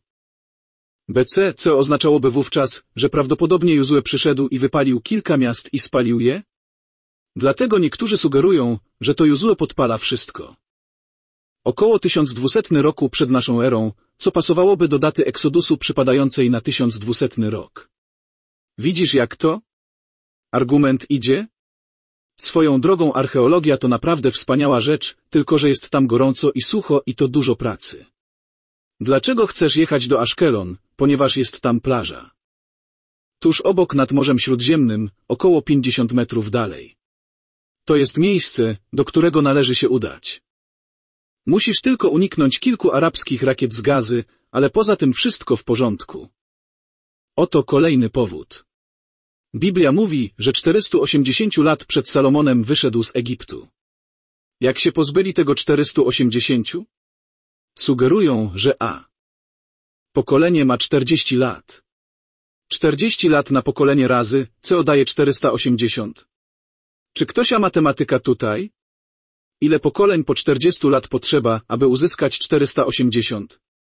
BC, co oznaczałoby wówczas, że prawdopodobnie Jozue przyszedł i wypalił kilka miast i spalił je? Dlatego niektórzy sugerują, że to Jozue podpala wszystko. Około 1200 roku przed naszą erą, co pasowałoby do daty Eksodusu przypadającej na 1200 rok. Widzisz jak to? Argument idzie? Swoją drogą archeologia to naprawdę wspaniała rzecz, tylko że jest tam gorąco i sucho i to dużo pracy. Dlaczego chcesz jechać do Aszkelon? Ponieważ jest tam plaża. Tuż obok nad Morzem Śródziemnym, około 50 metrów dalej. To jest miejsce, do którego należy się udać. Musisz tylko uniknąć kilku arabskich rakiet z Gazy, ale poza tym wszystko w porządku. Oto kolejny powód. Biblia mówi, że 480 lat przed Salomonem wyszedł z Egiptu. Jak się pozbyli tego 480? Sugerują, że pokolenie ma 40 lat. 40 lat na pokolenie razy, co daje 480. Czy ktoś ma matematyka tutaj? Ile pokoleń po 40 lat potrzeba, aby uzyskać 480?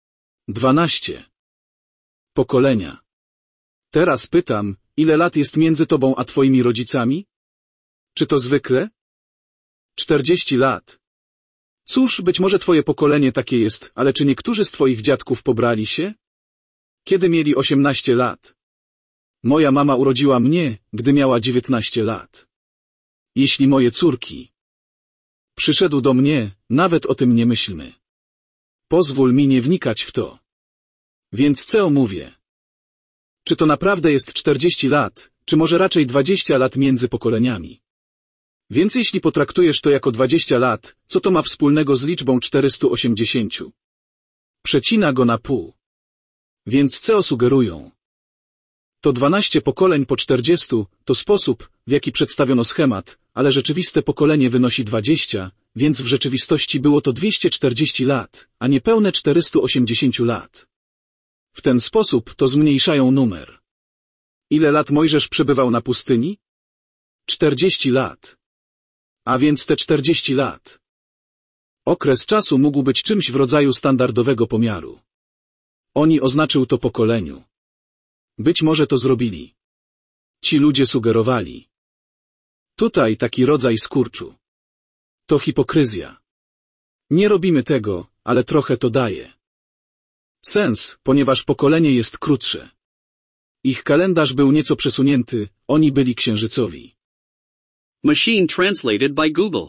12 pokolenia. Teraz pytam, ile lat jest między tobą a twoimi rodzicami? Czy to zwykle? 40 lat. Cóż, być może twoje pokolenie takie jest, ale czy niektórzy z twoich dziadków pobrali się? Kiedy mieli 18 lat? Moja mama urodziła mnie, gdy miała 19 lat. Jeśli moje córki przyszedł do mnie, nawet o tym nie myślmy. Pozwól mi nie wnikać w to. Więc co mówię? Czy to naprawdę jest 40 lat, czy może raczej 20 lat między pokoleniami? Więc jeśli potraktujesz to jako 20 lat, co to ma wspólnego z liczbą 480? Przecina go na pół. Więc co sugerują? To 12 pokoleń po 40, to sposób, w jaki przedstawiono schemat, ale rzeczywiste pokolenie wynosi 20, więc w rzeczywistości było to 240 lat, a nie pełne 480 lat. W ten sposób to zmniejszają numer. Ile lat Mojżesz przebywał na pustyni? 40 lat. A więc te 40 lat. Okres czasu mógł być czymś w rodzaju standardowego pomiaru. Oni oznaczył to pokoleniu. Być może to zrobili. Ci ludzie sugerowali. Tutaj taki rodzaj skurczu. To hipokryzja. Nie robimy tego, ale trochę to daje sens, ponieważ pokolenie jest krótsze. Ich kalendarz był nieco przesunięty, oni byli księżycowi. Machine translated by Google.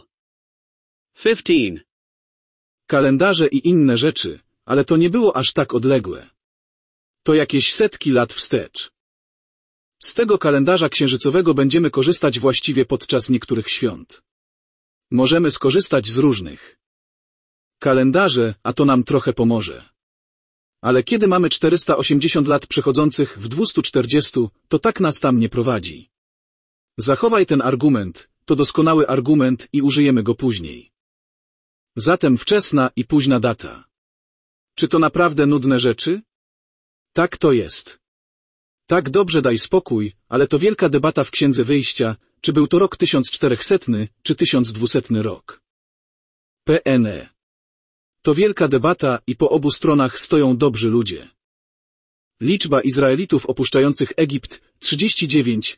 15. Kalendarze i inne rzeczy, ale to nie było aż tak odległe. To jakieś setki lat wstecz. Z tego kalendarza księżycowego będziemy korzystać właściwie podczas niektórych świąt. Możemy skorzystać z różnych kalendarzy, a to nam trochę pomoże. Ale kiedy mamy 480 lat przechodzących w 240, to tak nas tam nie prowadzi. Zachowaj ten argument, to doskonały argument i użyjemy go później. Zatem wczesna i późna data. Czy to naprawdę nudne rzeczy? Tak to jest. Tak, dobrze, daj spokój, ale to wielka debata w Księdze Wyjścia, czy był to rok 1400 czy 1200 rok. PNE. To wielka debata i po obu stronach stoją dobrzy ludzie. Liczba Izraelitów opuszczających Egipt 39,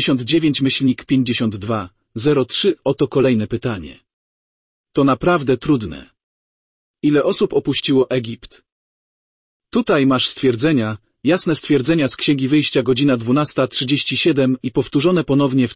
59-52, 03. Oto kolejne pytanie. To naprawdę trudne. Ile osób opuściło Egipt? Tutaj masz stwierdzenia, jasne stwierdzenia z Księgi Wyjścia, godzina 12:37 i powtórzone ponownie w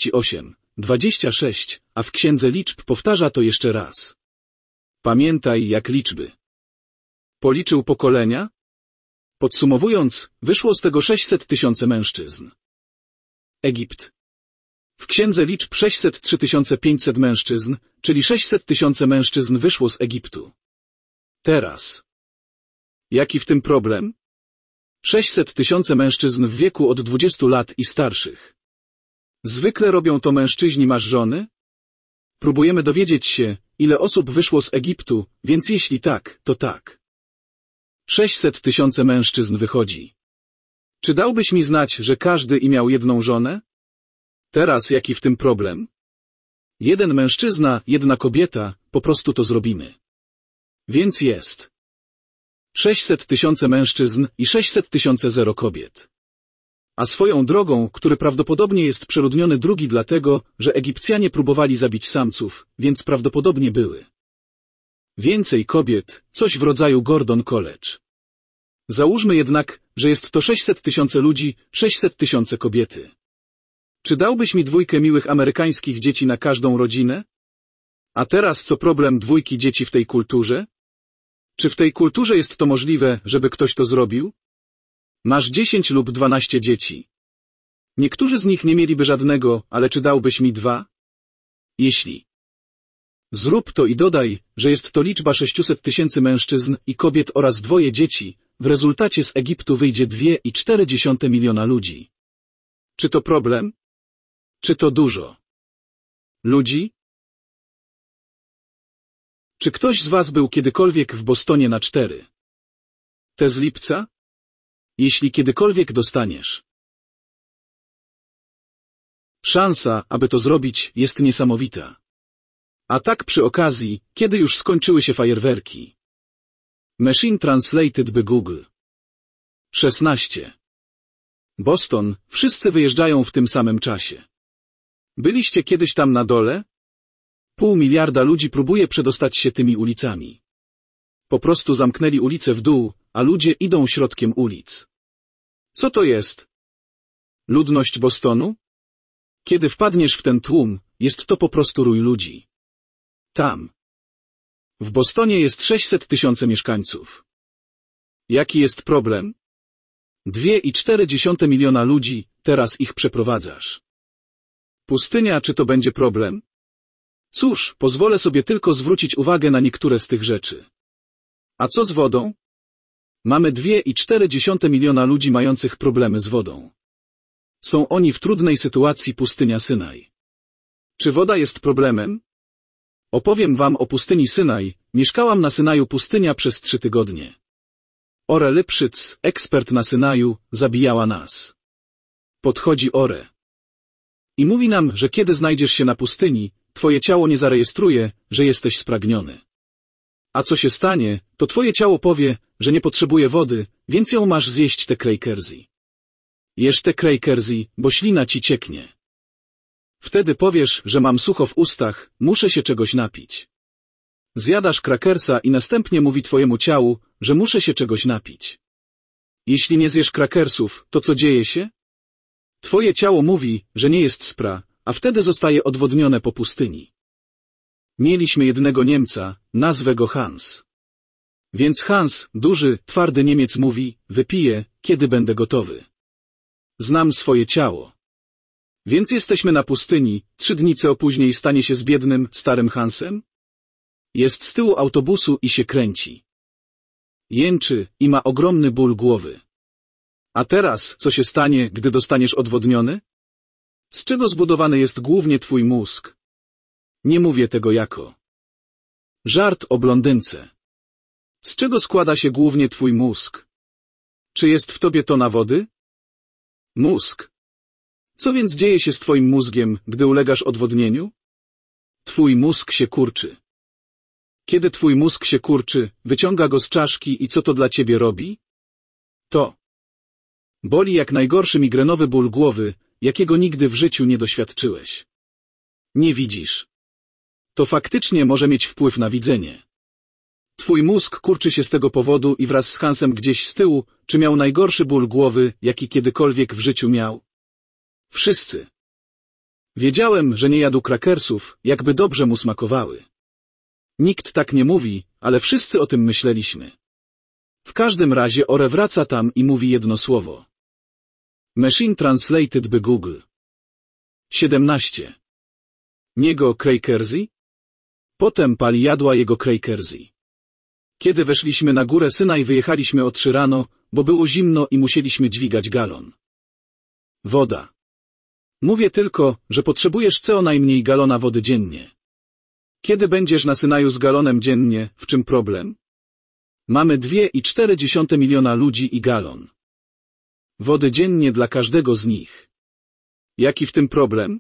38:26, a w Księdze Liczb powtarza to jeszcze raz. Pamiętaj, jak liczby. Policzył pokolenia? Podsumowując, wyszło z tego 600 000 mężczyzn. Egipt. W Księdze Liczb 603 500 mężczyzn, czyli 600 000 mężczyzn wyszło z Egiptu. Teraz. Jaki w tym problem? 600 000 mężczyzn w wieku od 20 lat i starszych. Zwykle robią to mężczyźni, masz żony? Próbujemy dowiedzieć się, ile osób wyszło z Egiptu, więc jeśli tak, to tak. 600 000 mężczyzn wychodzi. Czy dałbyś mi znać, że każdy miał jedną żonę? Teraz jaki w tym problem? Jeden mężczyzna, jedna kobieta, po prostu to zrobimy. Więc jest 600 000 mężczyzn i 600 000 kobiet. A swoją drogą, który prawdopodobnie jest przeludniony drugi dlatego, że Egipcjanie próbowali zabić samców, więc prawdopodobnie były więcej kobiet, coś w rodzaju Gordon College. Załóżmy jednak, że jest to 600 000 ludzi, 600 000 kobiety. Czy dałbyś mi 2 miłych amerykańskich dzieci na każdą rodzinę? A teraz co problem 2 dzieci w tej kulturze? Czy w tej kulturze jest to możliwe, żeby ktoś to zrobił? Masz 10 lub 12 dzieci. Niektórzy z nich nie mieliby żadnego, ale czy dałbyś mi 2? Jeśli zrób to i dodaj, że jest to liczba 600 000 mężczyzn i kobiet oraz 2 dzieci, w rezultacie z Egiptu wyjdzie 2,4 miliona ludzi. Czy to problem? Czy to dużo ludzi? Czy ktoś z was był kiedykolwiek w Bostonie na 4? Te z lipca? Jeśli kiedykolwiek dostaniesz szansa, aby to zrobić, jest niesamowita. A tak przy okazji, kiedy już skończyły się fajerwerki. Machine Translated by Google. 16. Boston, wszyscy wyjeżdżają w tym samym czasie. Byliście kiedyś tam na dole? 500 000 ludzi próbuje przedostać się tymi ulicami. Po prostu zamknęli ulice w dół, a ludzie idą środkiem ulic. Co to jest? Ludność Bostonu? Kiedy wpadniesz w ten tłum, jest to po prostu rój ludzi. Tam. W Bostonie jest 600 000 mieszkańców. Jaki jest problem? 2,4 miliona ludzi, teraz ich przeprowadzasz. Pustynia, czy to będzie problem? Cóż, pozwolę sobie tylko zwrócić uwagę na niektóre z tych rzeczy. A co z wodą? Mamy 2,4 miliona ludzi mających problemy z wodą. Są oni w trudnej sytuacji, pustynia Synaj. Czy woda jest problemem? Opowiem wam o pustyni Synaj. Mieszkałam na Synaju, pustynia, przez 3 tygodnie. Ore Lipszyc, ekspert na Synaju, zabijała nas. Podchodzi Ore i mówi nam, że kiedy znajdziesz się na pustyni, twoje ciało nie zarejestruje, że jesteś spragniony. A co się stanie, to twoje ciało powie, że nie potrzebuje wody, więc ją masz zjeść, te crakersy. Jesz te crakersy, bo ślina ci cieknie. Wtedy powiesz, że mam sucho w ustach, muszę się czegoś napić. Zjadasz krakersa i następnie mówi twojemu ciału, że muszę się czegoś napić. Jeśli nie zjesz krakersów, to co dzieje się? Twoje ciało mówi, że nie jest spra, a wtedy zostaje odwodnione po pustyni. Mieliśmy jednego Niemca, nazwę go Hans. Więc Hans, duży, twardy Niemiec, mówi, wypiję, kiedy będę gotowy. Znam swoje ciało. Więc jesteśmy na pustyni, 3 dni co później stanie się z biednym, starym Hansem? Jest z tyłu autobusu i się kręci. Jęczy i ma ogromny ból głowy. A teraz, co się stanie, gdy dostaniesz odwodniony? Z czego zbudowany jest głównie twój mózg? Nie mówię tego jako żart o blondynce. Z czego składa się głównie twój mózg? Czy jest w tobie tona wody? Mózg. Co więc dzieje się z twoim mózgiem, gdy ulegasz odwodnieniu? Twój mózg się kurczy. Kiedy twój mózg się kurczy, wyciąga go z czaszki i co to dla ciebie robi? To boli jak najgorszy migrenowy ból głowy, jakiego nigdy w życiu nie doświadczyłeś. Nie widzisz. To faktycznie może mieć wpływ na widzenie. Twój mózg kurczy się z tego powodu i wraz z Hansem gdzieś z tyłu, czy miał najgorszy ból głowy, jaki kiedykolwiek w życiu miał? Wszyscy. Wiedziałem, że nie jadł krakersów, jakby dobrze mu smakowały. Nikt tak nie mówi, ale wszyscy o tym myśleliśmy. W każdym razie Ore wraca tam i mówi jedno słowo. Machine translated by Google. 17. Niego Krakersy? Potem Pali jadła jego Krakersy. Kiedy weszliśmy na górę Synaj, wyjechaliśmy o 3 rano, bo było zimno i musieliśmy dźwigać galon. Woda. Mówię tylko, że potrzebujesz co najmniej galona wody dziennie. Kiedy będziesz na Synaju z galonem dziennie, w czym problem? Mamy 2,4 miliona ludzi i galon wody dziennie dla każdego z nich. Jaki w tym problem?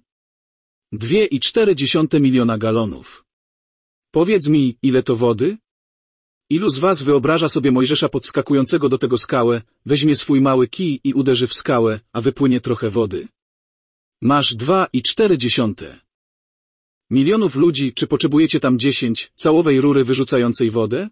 2,4 miliona galonów. Powiedz mi, ile to wody? Ilu z was wyobraża sobie Mojżesza podskakującego do tego skałę, weźmie swój mały kij i uderzy w skałę, a wypłynie trochę wody? Masz 2,4 milionów ludzi, czy potrzebujecie tam 10 całowej rury wyrzucającej wodę?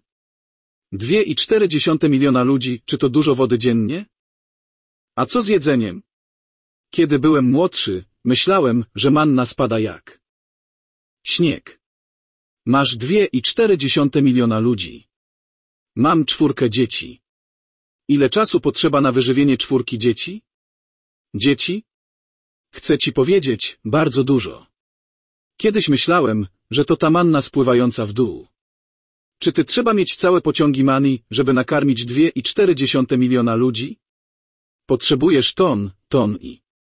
2,4 miliona ludzi, czy to dużo wody dziennie? A co z jedzeniem? Kiedy byłem młodszy, myślałem, że manna spada jak śnieg. Masz 2,4 miliona ludzi. Mam 4 dzieci. Ile czasu potrzeba na wyżywienie 4 dzieci? Dzieci? Chcę ci powiedzieć, bardzo dużo. Kiedyś myślałem, że to ta manna spływająca w dół. Czy ty trzeba mieć całe pociągi manni, żeby nakarmić 2,4 miliona ludzi? Potrzebujesz ton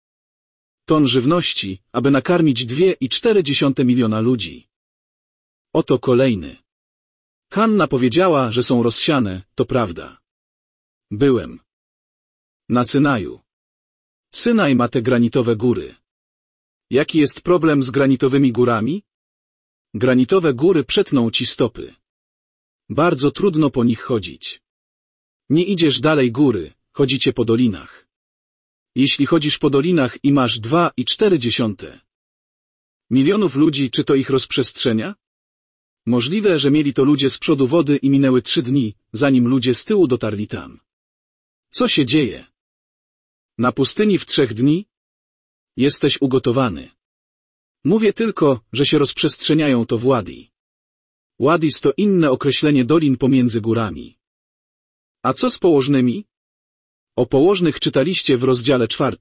żywności, aby nakarmić 2,4 miliona ludzi. Oto kolejny. Hanna powiedziała, że są rozsiane, to prawda. Byłem na Synaju. Synaj ma te granitowe góry. Jaki jest problem z granitowymi górami? Granitowe góry przetną ci stopy. Bardzo trudno po nich chodzić. Nie idziesz dalej góry, chodzicie po dolinach. Jeśli chodzisz po dolinach i masz 2,4 milionów ludzi, czy to ich rozprzestrzenia? Możliwe, że mieli to ludzie z przodu wody i minęły 3 dni, zanim ludzie z tyłu dotarli tam. Co się dzieje? Na pustyni w 3 dni? Jesteś ugotowany. Mówię tylko, że się rozprzestrzeniają to w Wadi. Wadis to inne określenie dolin pomiędzy górami. A co z położnymi? O położnych czytaliście w rozdziale 4.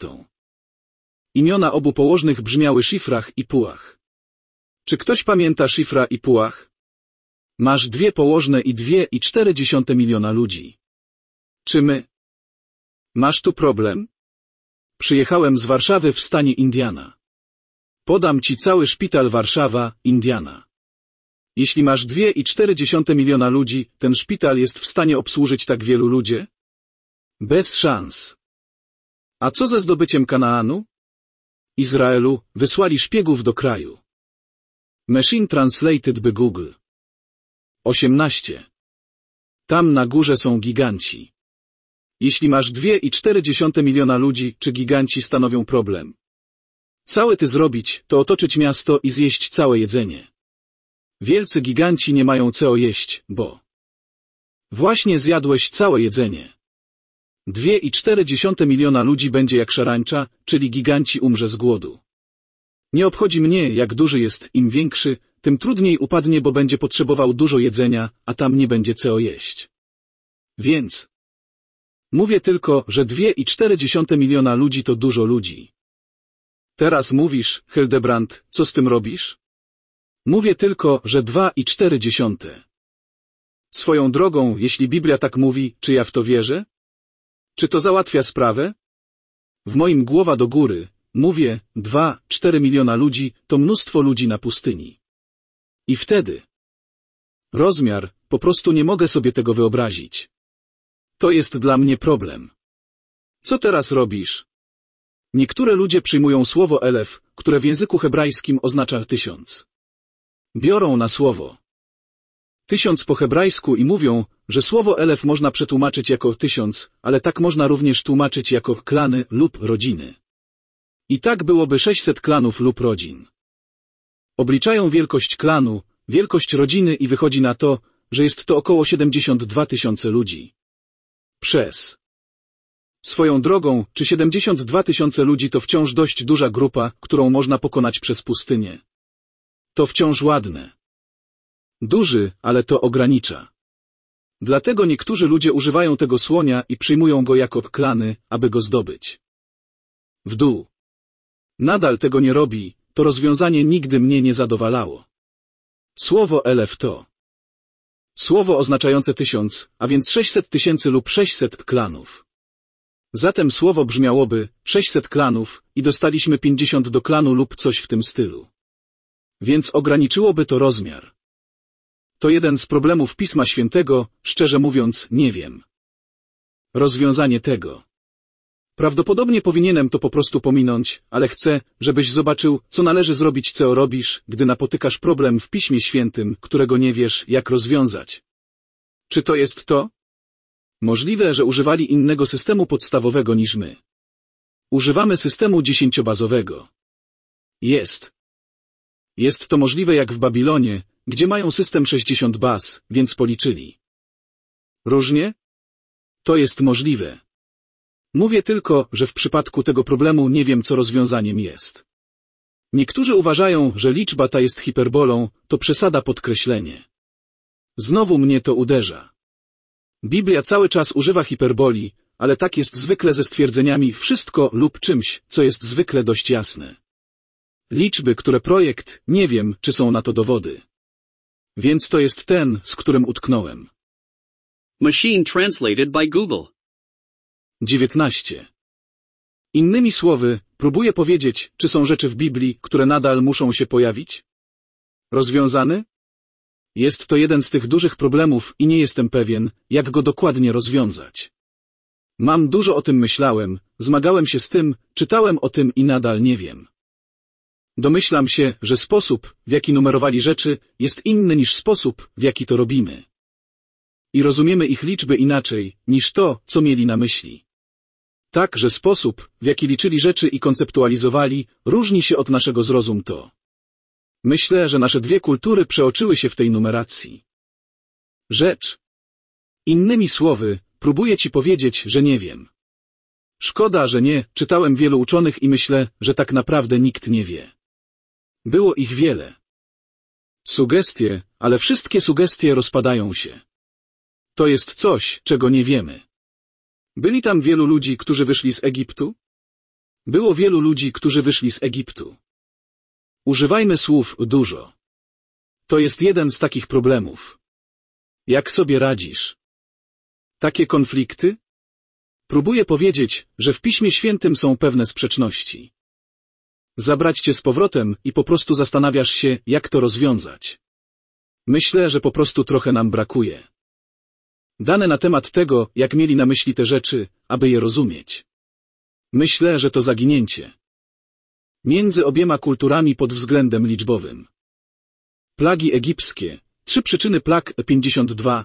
Imiona obu położnych brzmiały Szifrach i Puach. Czy ktoś pamięta Szifra i Puach? Masz 2 położne i 2,4 miliona ludzi. Czy my? Masz tu problem? Przyjechałem z Warszawy w stanie Indiana. Podam ci cały szpital Warszawa, Indiana. Jeśli masz 2,4 miliona ludzi, ten szpital jest w stanie obsłużyć tak wielu ludzi? Bez szans. A co ze zdobyciem Kanaanu? Izraelu wysłali szpiegów do kraju. Machine translated by Google. 18. Tam na górze są giganci. Jeśli masz 2,4 miliona ludzi, czy giganci stanowią problem? Całe ty zrobić, to otoczyć miasto i zjeść całe jedzenie. Wielcy giganci nie mają co jeść, bo właśnie zjadłeś całe jedzenie. 2,4 miliona ludzi będzie jak szarańcza, czyli giganci umrze z głodu. Nie obchodzi mnie, jak duży jest, im większy, tym trudniej upadnie, bo będzie potrzebował dużo jedzenia, a tam nie będzie co jeść. Więc mówię tylko, że 2,4 miliona ludzi to dużo ludzi. Teraz mówisz, Hildebrand, co z tym robisz? Mówię tylko, że 2,4 Swoją drogą, jeśli Biblia tak mówi, czy ja w to wierzę? Czy to załatwia sprawę? W moim głowa do góry, mówię, 2-4 miliona ludzi to mnóstwo ludzi na pustyni. I wtedy rozmiar, po prostu nie mogę sobie tego wyobrazić. To jest dla mnie problem. Co teraz robisz? Niektóre ludzie przyjmują słowo elef, które w języku hebrajskim oznacza 1000. Biorą na słowo 1000 po hebrajsku i mówią, że słowo elef można przetłumaczyć jako 1000, ale tak można również tłumaczyć jako klany lub rodziny. I tak byłoby 600 klanów lub rodzin. Obliczają wielkość klanu, wielkość rodziny i wychodzi na to, że jest to około 72 000 ludzi. Swoją drogą, czy 72 000 ludzi to wciąż dość duża grupa, którą można pokonać przez pustynię? To wciąż ładne. Duży, ale to ogranicza. Dlatego niektórzy ludzie używają tego słonia i przyjmują go jako klany, aby go zdobyć. W dół. Nadal tego nie robi, to rozwiązanie nigdy mnie nie zadowalało. Słowo elef to słowo oznaczające 1000, a więc 600 000 lub 600 klanów. Zatem słowo brzmiałoby 600 klanów i dostaliśmy 50 do klanu lub coś w tym stylu. Więc ograniczyłoby to rozmiar. To jeden z problemów Pisma Świętego, szczerze mówiąc, nie wiem. Rozwiązanie tego. Prawdopodobnie powinienem to po prostu pominąć, ale chcę, żebyś zobaczył, co należy zrobić, co robisz, gdy napotykasz problem w Piśmie Świętym, którego nie wiesz, jak rozwiązać. Czy to jest to? Możliwe, że używali innego systemu podstawowego niż my. Używamy systemu 10-bazowego. Jest to możliwe jak w Babilonie, gdzie mają system 60 baz, więc policzyli. Różnie? To jest możliwe. Mówię tylko, że w przypadku tego problemu nie wiem, co rozwiązaniem jest. Niektórzy uważają, że liczba ta jest hiperbolą, to przesada podkreślenie. Znowu mnie to uderza. Biblia cały czas używa hiperboli, ale tak jest zwykle ze stwierdzeniami wszystko lub czymś, co jest zwykle dość jasne. Liczby, które projekt, nie wiem, czy są na to dowody. Więc to jest ten, z którym utknąłem. Machine translated by Google. 19. Innymi słowy, próbuję powiedzieć, czy są rzeczy w Biblii, które nadal muszą się pojawić? Rozwiązany? Jest to jeden z tych dużych problemów i nie jestem pewien, jak go dokładnie rozwiązać. Dużo o tym myślałem, zmagałem się z tym, czytałem o tym i nadal nie wiem. Domyślam się, że sposób, w jaki numerowali rzeczy, jest inny niż sposób, w jaki to robimy. I rozumiemy ich liczby inaczej, niż to, co mieli na myśli. Tak, że sposób, w jaki liczyli rzeczy i konceptualizowali, różni się od naszego zrozum to. Myślę, że nasze dwie kultury przeoczyły się w tej numeracji. Rzecz. Innymi słowy, próbuję ci powiedzieć, że nie wiem. Szkoda, że nie, czytałem wielu uczonych i myślę, że tak naprawdę nikt nie wie. Było ich wiele. Sugestie, ale wszystkie sugestie rozpadają się. To jest coś, czego nie wiemy. Byli tam wielu ludzi, którzy wyszli z Egiptu? Było wielu ludzi, którzy wyszli z Egiptu. Używajmy słów dużo. To jest jeden z takich problemów. Jak sobie radzisz? Takie konflikty? Próbuję powiedzieć, że w Piśmie Świętym są pewne sprzeczności. Zabrać cię z powrotem i po prostu zastanawiasz się, jak to rozwiązać. Myślę, że po prostu trochę nam brakuje. Dane na temat tego, jak mieli na myśli te rzeczy, aby je rozumieć. Myślę, że to zaginięcie. Między obiema kulturami pod względem liczbowym. Plagi egipskie. 3 przyczyny plag 52,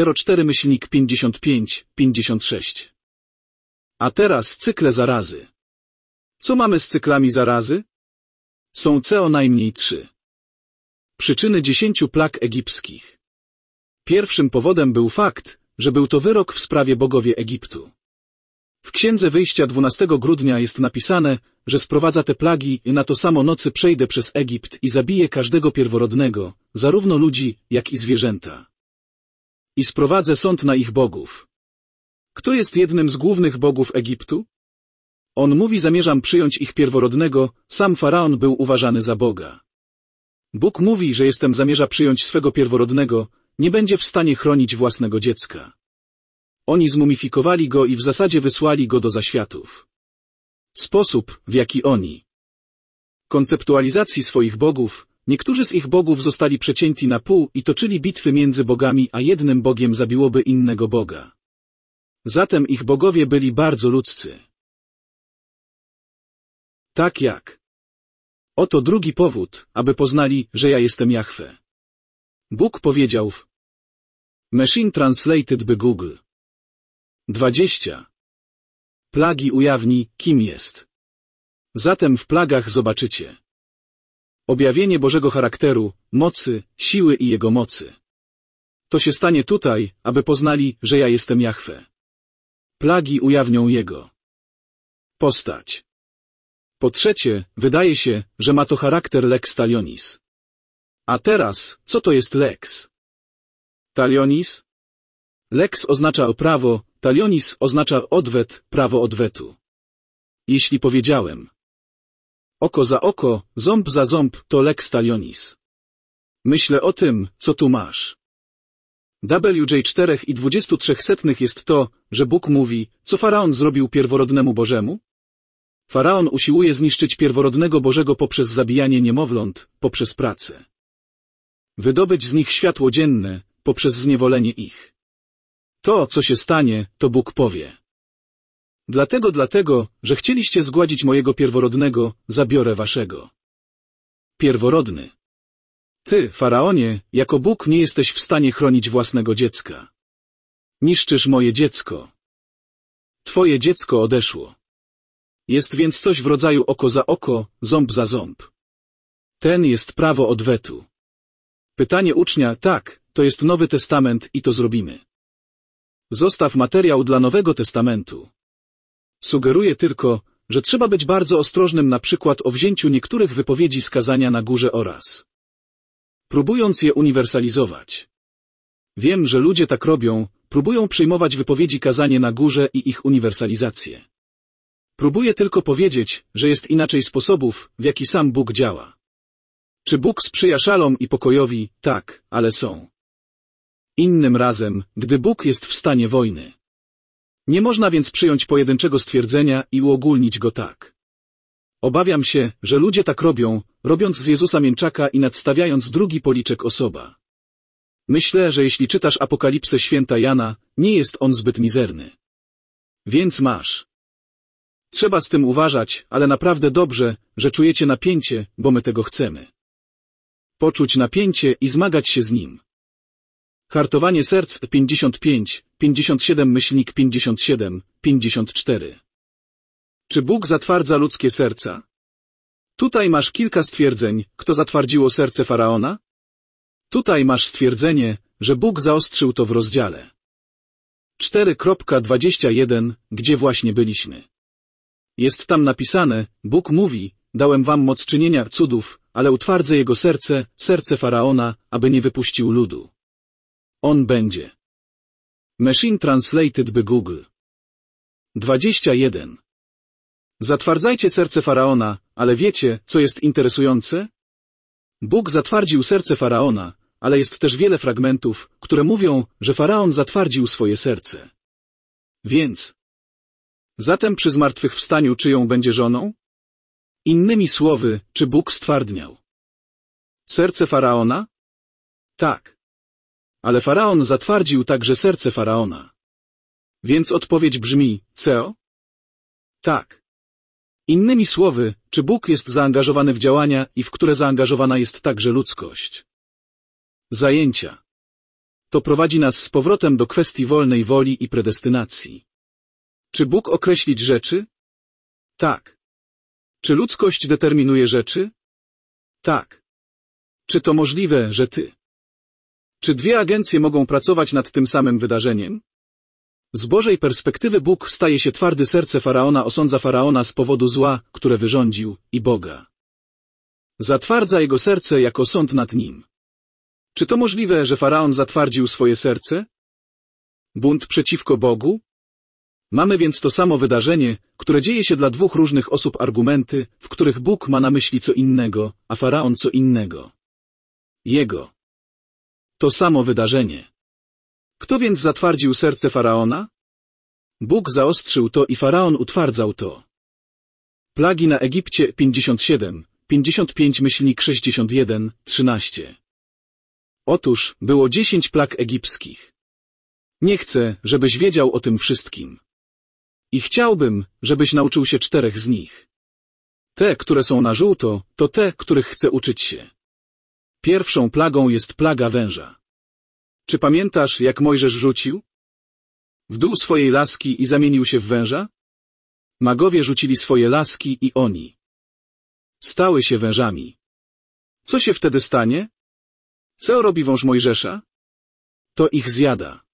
04-55, 56. A teraz cykle zarazy. Co mamy z cyklami zarazy? Są co najmniej 3. Przyczyny 10 plag egipskich. Pierwszym powodem był fakt, że był to wyrok w sprawie bogowie Egiptu. W Księdze Wyjścia 12 grudnia jest napisane, że sprowadza te plagi i na to samo nocy przejdę przez Egipt i zabiję każdego pierworodnego, zarówno ludzi, jak i zwierzęta. I sprowadzę sąd na ich bogów. Kto jest jednym z głównych bogów Egiptu? On mówi, zamierzam przyjąć ich pierworodnego, sam faraon był uważany za Boga. Bóg mówi, że zamierza przyjąć swego pierworodnego, nie będzie w stanie chronić własnego dziecka. Oni zmumifikowali go i w zasadzie wysłali go do zaświatów. Sposób, w jaki oni konceptualizacji swoich bogów, niektórzy z ich bogów zostali przecięci na pół i toczyli bitwy między bogami, a jednym bogiem zabiłoby innego boga. Zatem ich bogowie byli bardzo ludzcy. Tak jak. Oto drugi powód, aby poznali, że ja jestem Jahwe. Bóg powiedział w Machine Translated by Google. 20. Plagi ujawni, kim jest. Zatem w plagach zobaczycie objawienie Bożego charakteru, mocy, siły i Jego mocy. To się stanie tutaj, aby poznali, że ja jestem Jahwe. Plagi ujawnią Jego postać. Po trzecie, wydaje się, że ma to charakter lex talionis. A teraz, co to jest lex talionis? Lex oznacza prawo, talionis oznacza odwet, prawo odwetu. Jeśli powiedziałem oko za oko, ząb za ząb, to lex talionis. Myślę o tym, co tu masz. WJ4,23 jest to, że Bóg mówi, co Faraon zrobił pierworodnemu Bożemu? Faraon usiłuje zniszczyć pierworodnego Bożego poprzez zabijanie niemowląt, poprzez pracę. Wydobyć z nich światło dzienne, poprzez zniewolenie ich. To, co się stanie, to Bóg powie. Dlatego, że chcieliście zgładzić mojego pierworodnego, zabiorę waszego. Pierworodny. Ty, Faraonie, jako Bóg nie jesteś w stanie chronić własnego dziecka. Niszczysz moje dziecko. Twoje dziecko odeszło. Jest więc coś w rodzaju oko za oko, ząb za ząb. Ten jest prawo odwetu. Pytanie ucznia, tak, to jest Nowy Testament i to zrobimy. Zostaw materiał dla Nowego Testamentu. Sugeruję tylko, że trzeba być bardzo ostrożnym na przykład o wzięciu niektórych wypowiedzi z kazania na górze oraz próbując je uniwersalizować. Wiem, że ludzie tak robią, próbują przyjmować wypowiedzi kazanie na górze i ich uniwersalizację. Próbuję tylko powiedzieć, że jest inaczej sposobów, w jaki sam Bóg działa. Czy Bóg sprzyja szalom i pokojowi? Tak, ale są. Innym razem, gdy Bóg jest w stanie wojny. Nie można więc przyjąć pojedynczego stwierdzenia i uogólnić go tak. Obawiam się, że ludzie tak robią, robiąc z Jezusa mięczaka i nadstawiając drugi policzek osoba. Myślę, że jeśli czytasz Apokalipsę święta Jana, nie jest on zbyt mizerny. Więc masz. Trzeba z tym uważać, ale naprawdę dobrze, że czujecie napięcie, bo my tego chcemy. Poczuć napięcie i zmagać się z nim. Hartowanie serc 55, 57-57, 54. Czy Bóg zatwardza ludzkie serca? Tutaj masz kilka stwierdzeń, kto zatwardziło serce Faraona? Tutaj masz stwierdzenie, że Bóg zaostrzył to w rozdziale 4.21, gdzie właśnie byliśmy. Jest tam napisane, Bóg mówi, dałem wam moc czynienia cudów, ale utwardzę jego serce, serce Faraona, aby nie wypuścił ludu. On będzie. Machine Translated by Google. 21. Zatwardzajcie serce Faraona, ale wiecie, co jest interesujące? Bóg zatwardził serce Faraona, ale jest też wiele fragmentów, które mówią, że Faraon zatwardził swoje serce. Więc zatem przy zmartwychwstaniu czyją będzie żoną? Innymi słowy, czy Bóg stwardniał serce Faraona? Tak. Ale Faraon zatwardził także serce Faraona. Więc odpowiedź brzmi, co? Tak. Innymi słowy, czy Bóg jest zaangażowany w działania i w które zaangażowana jest także ludzkość? Zajęcia. To prowadzi nas z powrotem do kwestii wolnej woli i predestynacji. Czy Bóg określić rzeczy? Tak. Czy ludzkość determinuje rzeczy? Tak. Czy to możliwe, że ty? Czy dwie agencje mogą pracować nad tym samym wydarzeniem? Z Bożej perspektywy Bóg staje się twardy, serce Faraona osądza Faraona z powodu zła, które wyrządził, i Boga. Zatwardza jego serce jako sąd nad nim. Czy to możliwe, że Faraon zatwardził swoje serce? Bunt przeciwko Bogu? Mamy więc to samo wydarzenie, które dzieje się dla dwóch różnych osób, argumenty, w których Bóg ma na myśli co innego, a Faraon co innego. Jego To samo wydarzenie. Kto więc zatwardził serce Faraona? Bóg zaostrzył to i Faraon utwardzał to. Plagi na Egipcie 57, 55-61, 13. Otóż było 10 plag egipskich. Nie chcę, żebyś wiedział o tym wszystkim. I chciałbym, żebyś nauczył się 4 z nich. Te, które są na żółto, to te, których chcę uczyć się. Pierwszą plagą jest plaga węża. Czy pamiętasz, jak Mojżesz rzucił w dół swojej laski i zamienił się w węża? Magowie rzucili swoje laski i oni stały się wężami. Co się wtedy stanie? Co robi wąż Mojżesza? To ich zjada.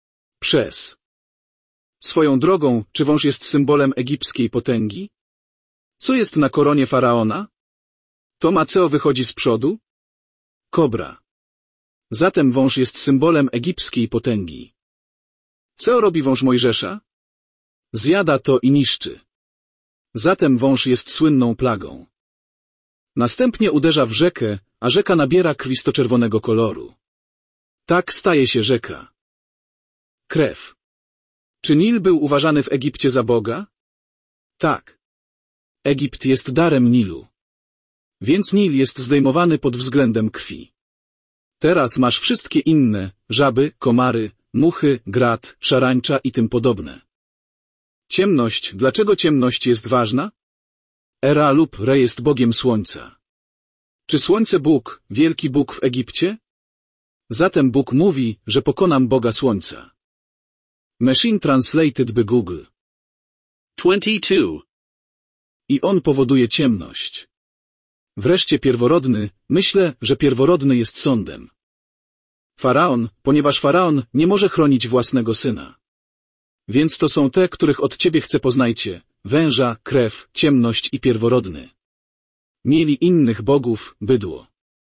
Swoją drogą, czy wąż jest symbolem egipskiej potęgi? Co jest na koronie Faraona? To Maceo wychodzi z przodu? Kobra. Zatem wąż jest symbolem egipskiej potęgi. Co robi wąż Mojżesza? Zjada to i niszczy. Zatem wąż jest słynną plagą. Następnie uderza w rzekę, a rzeka nabiera krwisto-czerwonego koloru. Tak staje się rzeka. Krew. Czy Nil był uważany w Egipcie za Boga? Tak. Egipt jest darem Nilu. Więc Nil jest zdejmowany pod względem krwi. Teraz masz wszystkie inne, żaby, komary, muchy, grat, szarańcza i tym podobne. Ciemność. Dlaczego ciemność jest ważna? Era lub Re jest bogiem słońca. Czy słońce Bóg, wielki Bóg w Egipcie? Zatem Bóg mówi, że pokonam Boga słońca. Machine Translated by Google. 22. I on powoduje ciemność. Wreszcie pierworodny, myślę, że pierworodny jest sądem. Faraon, ponieważ Faraon nie może chronić własnego syna. Więc to są te, których od ciebie chcę poznajcie, węża, krew, ciemność i pierworodny. Mieli innych bogów, bydło.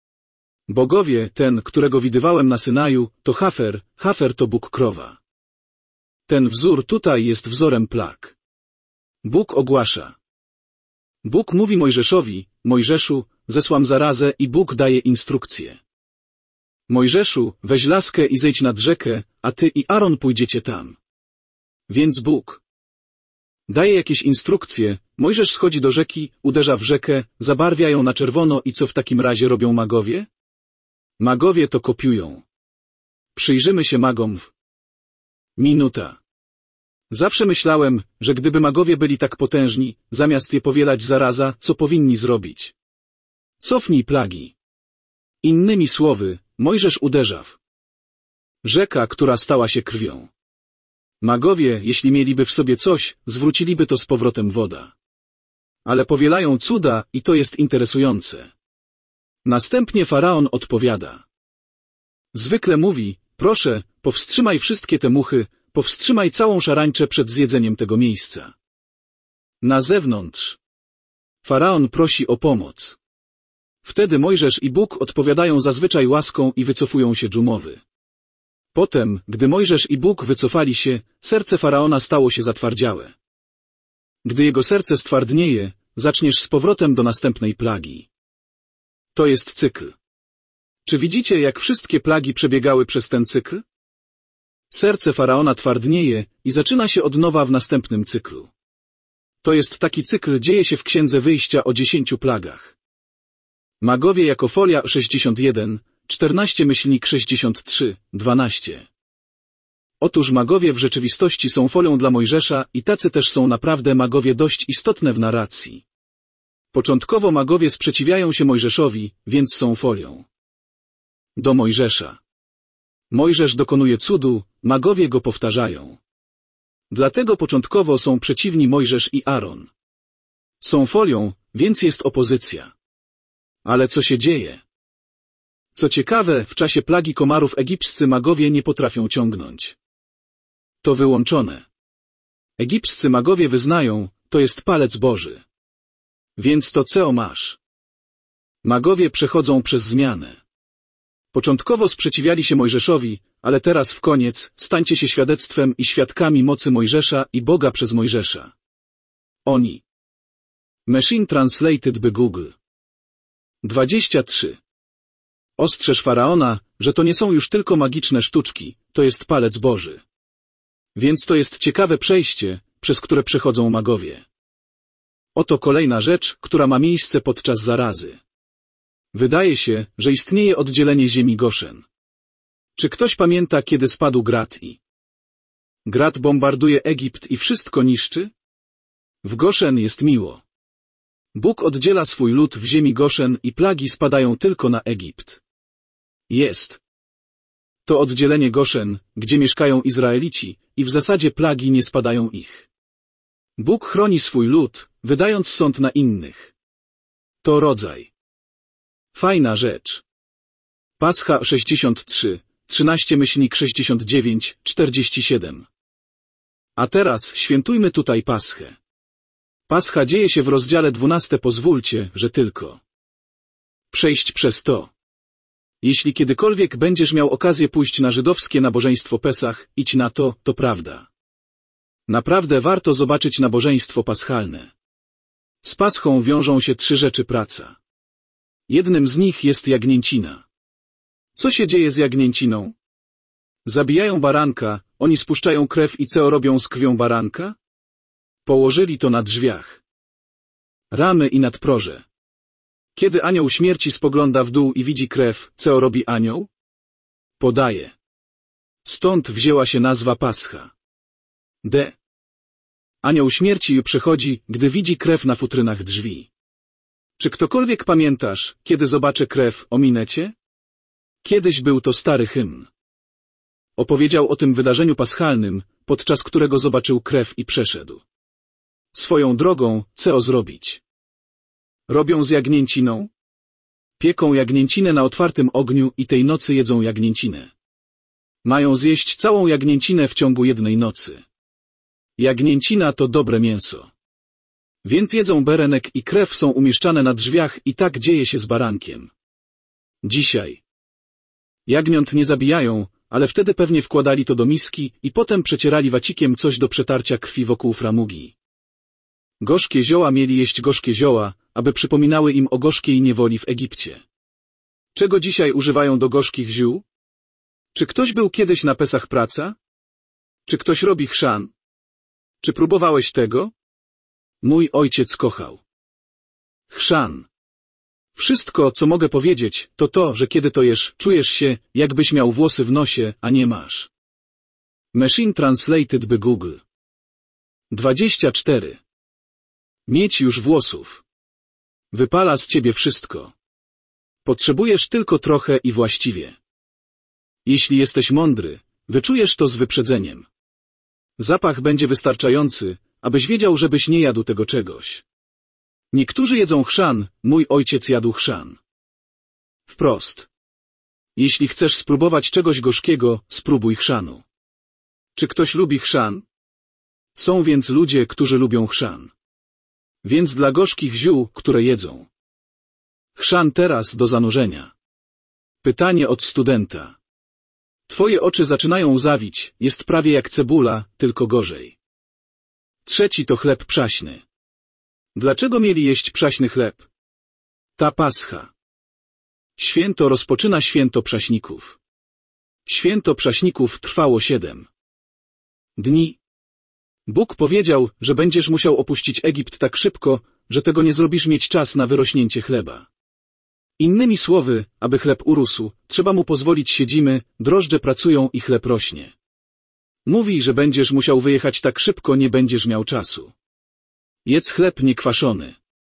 Bogowie, ten, którego widywałem na Synaju, to Hafer, Hafer to Bóg krowa. Ten wzór tutaj jest wzorem plag. Bóg ogłasza. Bóg mówi Mojżeszowi, Mojżeszu, zesłam zarazę i Bóg daje instrukcje. Mojżeszu, weź laskę i zejdź nad rzekę, a ty i Aaron pójdziecie tam. Więc Bóg daje jakieś instrukcje, Mojżesz schodzi do rzeki, uderza w rzekę, zabarwia ją na czerwono i co w takim razie robią magowie? Magowie to kopiują. Przyjrzymy się magom w minuta. Zawsze myślałem, że gdyby magowie byli tak potężni, zamiast je powielać zaraza, co powinni zrobić? Cofnij plagi. Innymi słowy, Mojżesz uderza w rzeka, która stała się krwią. Magowie, jeśli mieliby w sobie coś, zwróciliby to z powrotem woda. Ale powielają cuda i to jest interesujące. Następnie Faraon odpowiada. Zwykle mówi, proszę, powstrzymaj wszystkie te muchy, powstrzymaj całą szarańczę przed zjedzeniem tego miejsca. Na zewnątrz. Faraon prosi o pomoc. Wtedy Mojżesz i Bóg odpowiadają zazwyczaj łaską i wycofują się dżumowy. Potem, gdy Mojżesz i Bóg wycofali się, serce Faraona stało się zatwardziałe. Gdy jego serce stwardnieje, zaczniesz z powrotem do następnej plagi. To jest cykl. Czy widzicie, jak wszystkie plagi przebiegały przez ten cykl? Serce Faraona twardnieje i zaczyna się od nowa w następnym cyklu. To jest taki cykl, dzieje się w Księdze Wyjścia o 10 plagach. Magowie jako folia 61, 14-63, 12. Otóż magowie w rzeczywistości są folią dla Mojżesza i tacy też są naprawdę magowie dość istotne w narracji. Początkowo magowie sprzeciwiają się Mojżeszowi, więc są folią do Mojżesza. Mojżesz dokonuje cudu, magowie go powtarzają. Dlatego początkowo są przeciwni Mojżesz i Aaron. Są folią, więc jest opozycja. Ale co się dzieje? Co ciekawe, w czasie plagi komarów egipscy magowie nie potrafią ciągnąć. To wyłączone. Egipscy magowie wyznają, to jest palec Boży. Więc to co masz? Magowie przechodzą przez zmianę. Początkowo sprzeciwiali się Mojżeszowi, ale teraz w koniec stańcie się świadectwem i świadkami mocy Mojżesza i Boga przez Mojżesza. Oni. Machine Translated by Google. 23. Ostrzeż Faraona, że to nie są już tylko magiczne sztuczki, to jest palec Boży. Więc to jest ciekawe przejście, przez które przechodzą magowie. Oto kolejna rzecz, która ma miejsce podczas zarazy. Wydaje się, że istnieje oddzielenie ziemi Goszen. Czy ktoś pamięta, kiedy spadł grad i grad bombarduje Egipt i wszystko niszczy? W Goszen jest miło. Bóg oddziela swój lud w ziemi Goszen i plagi spadają tylko na Egipt. Jest to oddzielenie Goszen, gdzie mieszkają Izraelici i w zasadzie plagi nie spadają ich. Bóg chroni swój lud, wydając sąd na innych. To rodzaj. Fajna rzecz. Pascha 63, 13-69, 47. A teraz świętujmy tutaj Paschę. Pascha dzieje się w rozdziale 12. Pozwólcie, że tylko przejść przez to. Jeśli kiedykolwiek będziesz miał okazję pójść na żydowskie nabożeństwo Pesach, idź na to, to prawda. Naprawdę warto zobaczyć nabożeństwo paschalne. Z Paschą wiążą się 3 rzeczy praca. Jednym z nich jest jagnięcina. Co się dzieje z jagnięciną? Zabijają baranka, oni spuszczają krew i co robią z krwią baranka? Położyli to na drzwiach, ramy i nadproże. Kiedy anioł śmierci spogląda w dół i widzi krew, co robi anioł? Podaje. Stąd wzięła się nazwa Pascha. Anioł śmierci przychodzi, gdy widzi krew na futrynach drzwi. Czy ktokolwiek pamiętasz, kiedy zobaczę krew, ominę cię? Kiedyś był to stary hymn. Opowiedział o tym wydarzeniu paschalnym, podczas którego zobaczył krew i przeszedł. Swoją drogą, co zrobić? Robią z jagnięciną? Pieką jagnięcinę na otwartym ogniu i tej nocy jedzą jagnięcinę. Mają zjeść całą jagnięcinę w ciągu jednej nocy. Jagnięcina to dobre mięso. Więc jedzą berenek i krew są umieszczane na drzwiach i tak dzieje się z barankiem. Dzisiaj jagniąt nie zabijają, ale wtedy pewnie wkładali to do miski i potem przecierali wacikiem coś do przetarcia krwi wokół framugi. Gorzkie zioła mieli jeść gorzkie zioła, aby przypominały im o gorzkiej niewoli w Egipcie. Czego dzisiaj używają do gorzkich ziół? Czy ktoś był kiedyś na Pesach praca? Czy ktoś robi chrzan? Czy próbowałeś tego? Mój ojciec kochał chrzan. Wszystko, co mogę powiedzieć, to to, że kiedy to jesz, czujesz się, jakbyś miał włosy w nosie, a nie masz. Machine Translated by Google. 24. Mieć już włosów. Wypala z ciebie wszystko. Potrzebujesz tylko trochę i właściwie. Jeśli jesteś mądry, wyczujesz to z wyprzedzeniem. Zapach będzie wystarczający, abyś wiedział, żebyś nie jadł tego czegoś. Niektórzy jedzą chrzan, mój ojciec jadł chrzan. Wprost. Jeśli chcesz spróbować czegoś gorzkiego, spróbuj chrzanu. Czy ktoś lubi chrzan? Są więc ludzie, którzy lubią chrzan. Więc dla gorzkich ziół, które jedzą. Chrzan teraz do zanurzenia. Pytanie od studenta. Twoje oczy zaczynają łzawić, jest prawie jak cebula, tylko gorzej. 3 to chleb przaśny. Dlaczego mieli jeść przaśny chleb? Ta Pascha. Święto rozpoczyna święto przaśników. Święto przaśników trwało 7 dni. Bóg powiedział, że będziesz musiał opuścić Egipt tak szybko, że tego nie zrobisz mieć czas na wyrośnięcie chleba. Innymi słowy, aby chleb urósł, trzeba mu pozwolić siedzimy, drożdże pracują i chleb rośnie. Mówi, że będziesz musiał wyjechać tak szybko, nie będziesz miał czasu. Jedz chleb niekwaszony.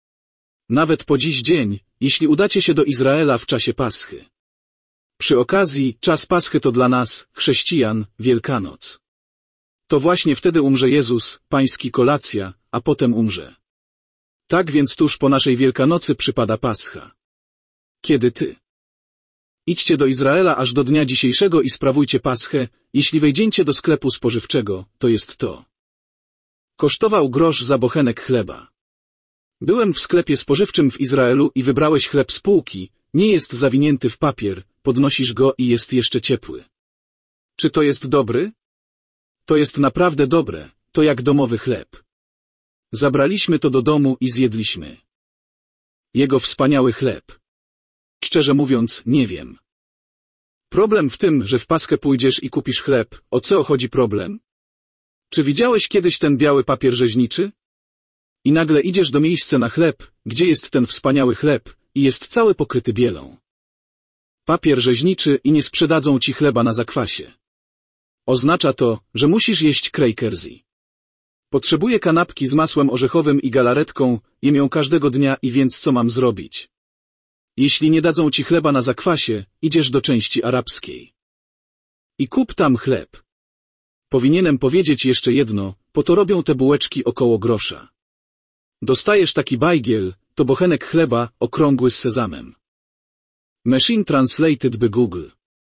Nawet po dziś dzień, jeśli udacie się do Izraela w czasie Paschy. Przy okazji, czas Paschy to dla nas, chrześcijan, Wielkanoc. To właśnie wtedy umrze Jezus, pański kolacja, a potem umrze. Tak więc tuż po naszej Wielkanocy przypada Pascha. Kiedy ty? Idźcie do Izraela aż do dnia dzisiejszego i sprawujcie Paschę, jeśli wejdziecie do sklepu spożywczego, to jest to. Kosztował grosz za bochenek chleba. Byłem w sklepie spożywczym w Izraelu i wybrałeś chleb z półki, nie jest zawinięty w papier, podnosisz go i jest jeszcze ciepły. Czy to jest dobry? To jest naprawdę dobre, to jak domowy chleb. Zabraliśmy to do domu i zjedliśmy. Jego wspaniały chleb. Szczerze mówiąc, nie wiem. Problem w tym, że w Paschę pójdziesz i kupisz chleb. O co chodzi problem? Czy widziałeś kiedyś ten biały papier rzeźniczy? I nagle idziesz do miejsca na chleb, gdzie jest ten wspaniały chleb, i jest cały pokryty bielą. Papier rzeźniczy i nie sprzedadzą ci chleba na zakwasie. Oznacza to, że musisz jeść crackersy. Potrzebuję kanapki z masłem orzechowym i galaretką, jem ją każdego dnia i więc co mam zrobić? Jeśli nie dadzą ci chleba na zakwasie, idziesz do części arabskiej. I kup tam chleb. Powinienem powiedzieć jeszcze jedno, po to robią te bułeczki około grosza. Dostajesz taki bajgiel, to bochenek chleba, okrągły z sezamem. Machine Translated by Google.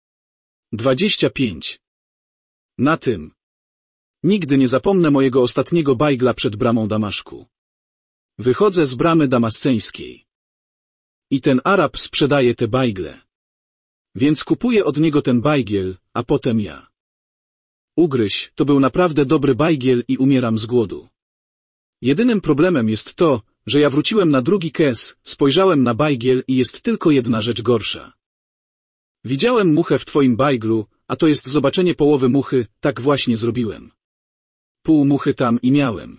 25. Na tym. Nigdy nie zapomnę mojego ostatniego bajgla przed bramą Damaszku. Wychodzę z bramy damasceńskiej. I ten Arab sprzedaje te bajgle. Więc kupuję od niego ten bajgiel, a potem ja. Ugryź, to był naprawdę dobry bajgiel i umieram z głodu. Jedynym problemem jest to, że ja wróciłem na drugi kes, spojrzałem na bajgiel i jest tylko jedna rzecz gorsza. Widziałem muchę w twoim bajglu, a to jest zobaczenie połowy muchy, tak właśnie zrobiłem. Pół muchy tam i miałem.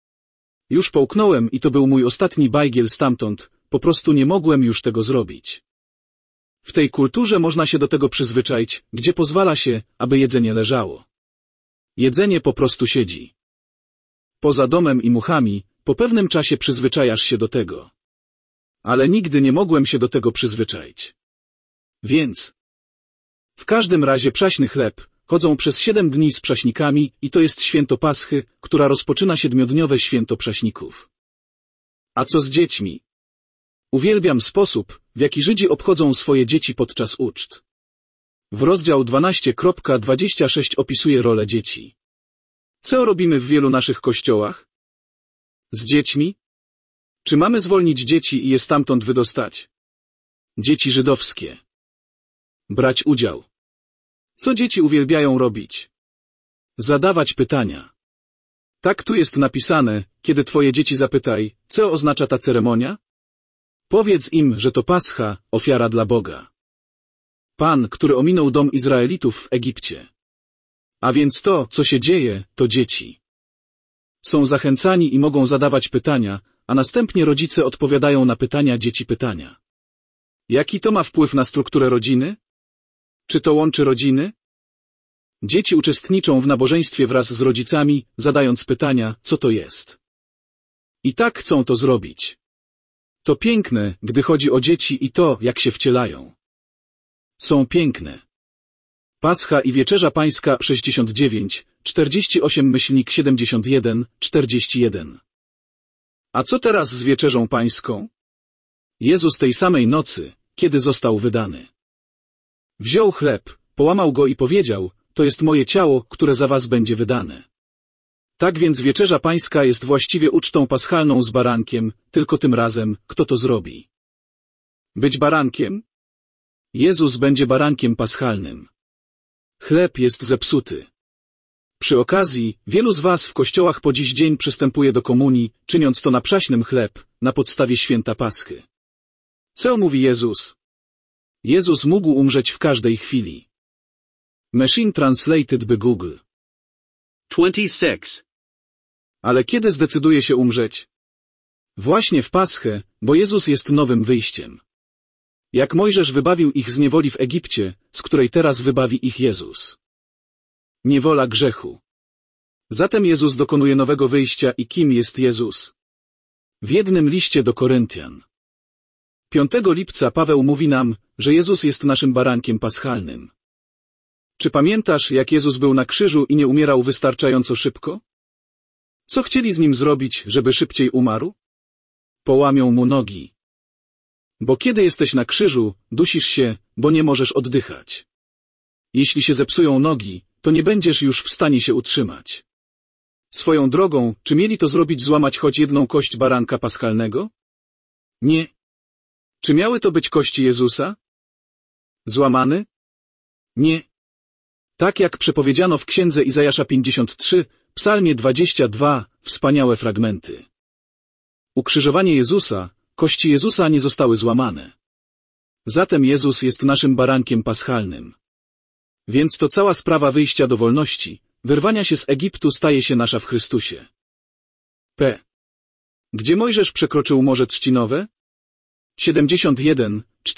Już połknąłem i to był mój ostatni bajgiel stamtąd, po prostu nie mogłem już tego zrobić. W tej kulturze można się do tego przyzwyczaić, gdzie pozwala się, aby jedzenie leżało. Jedzenie po prostu siedzi. Poza domem i muchami, po pewnym czasie przyzwyczajasz się do tego. Ale nigdy nie mogłem się do tego przyzwyczaić. Więc w każdym razie przaśny chleb, chodzą przez 7 dni z przaśnikami i to jest święto Paschy, która rozpoczyna 7-dniowe święto przaśników. A co z dziećmi? Uwielbiam sposób, w jaki Żydzi obchodzą swoje dzieci podczas uczt. W rozdział 12:26 opisuje rolę dzieci. Co robimy w wielu naszych kościołach? Z dziećmi? Czy mamy zwolnić dzieci i je stamtąd wydostać? Dzieci żydowskie. Brać udział. Co dzieci uwielbiają robić? Zadawać pytania. Tak tu jest napisane, kiedy twoje dzieci zapytaj, co oznacza ta ceremonia? Powiedz im, że to Pascha, ofiara dla Boga. Pan, który ominął dom Izraelitów w Egipcie. A więc to, co się dzieje, to dzieci. Są zachęcani i mogą zadawać pytania, a następnie rodzice odpowiadają na pytania dzieci pytania. Jaki to ma wpływ na strukturę rodziny? Czy to łączy rodziny? Dzieci uczestniczą w nabożeństwie wraz z rodzicami, zadając pytania, co to jest. I tak chcą to zrobić. To piękne, gdy chodzi o dzieci i to, jak się wcielają. Są piękne. Pascha i Wieczerza Pańska 69, 48-71, 41. A co teraz z Wieczerzą Pańską? Jezus tej samej nocy, kiedy został wydany. Wziął chleb, połamał go i powiedział, to jest moje ciało, które za was będzie wydane. Tak więc Wieczerza Pańska jest właściwie ucztą paschalną z barankiem, tylko tym razem, kto to zrobi? Być barankiem? Jezus będzie barankiem paschalnym. Chleb jest zepsuty. Przy okazji, wielu z was w kościołach po dziś dzień przystępuje do komunii, czyniąc to na przaśnym chleb, na podstawie święta Paschy. Co mówi Jezus? Jezus mógł umrzeć w każdej chwili. Machine Translated by Google. 26. Ale kiedy zdecyduje się umrzeć? Właśnie w Paschę, bo Jezus jest nowym wyjściem. Jak Mojżesz wybawił ich z niewoli w Egipcie, z której teraz wybawi ich Jezus. Niewola grzechu. Zatem Jezus dokonuje nowego wyjścia i kim jest Jezus? W jednym liście do Koryntian. 5 lipca Paweł mówi nam, że Jezus jest naszym barankiem paschalnym. Czy pamiętasz, jak Jezus był na krzyżu i nie umierał wystarczająco szybko? Co chcieli z nim zrobić, żeby szybciej umarł? Połamią mu nogi. Bo kiedy jesteś na krzyżu, dusisz się, bo nie możesz oddychać. Jeśli się zepsują nogi, to nie będziesz już w stanie się utrzymać. Swoją drogą, czy mieli to zrobić złamać choć jedną kość baranka paschalnego? Nie. Czy miały to być kości Jezusa? Złamany? Nie. Tak jak przepowiedziano w księdze Izajasza 53, Psalmie 22, wspaniałe fragmenty. Ukrzyżowanie Jezusa, kości Jezusa nie zostały złamane. Zatem Jezus jest naszym barankiem paschalnym. Więc to cała sprawa wyjścia do wolności, wyrwania się z Egiptu staje się nasza w Chrystusie. P. Gdzie Mojżesz przekroczył Morze Trzcinowe? 71,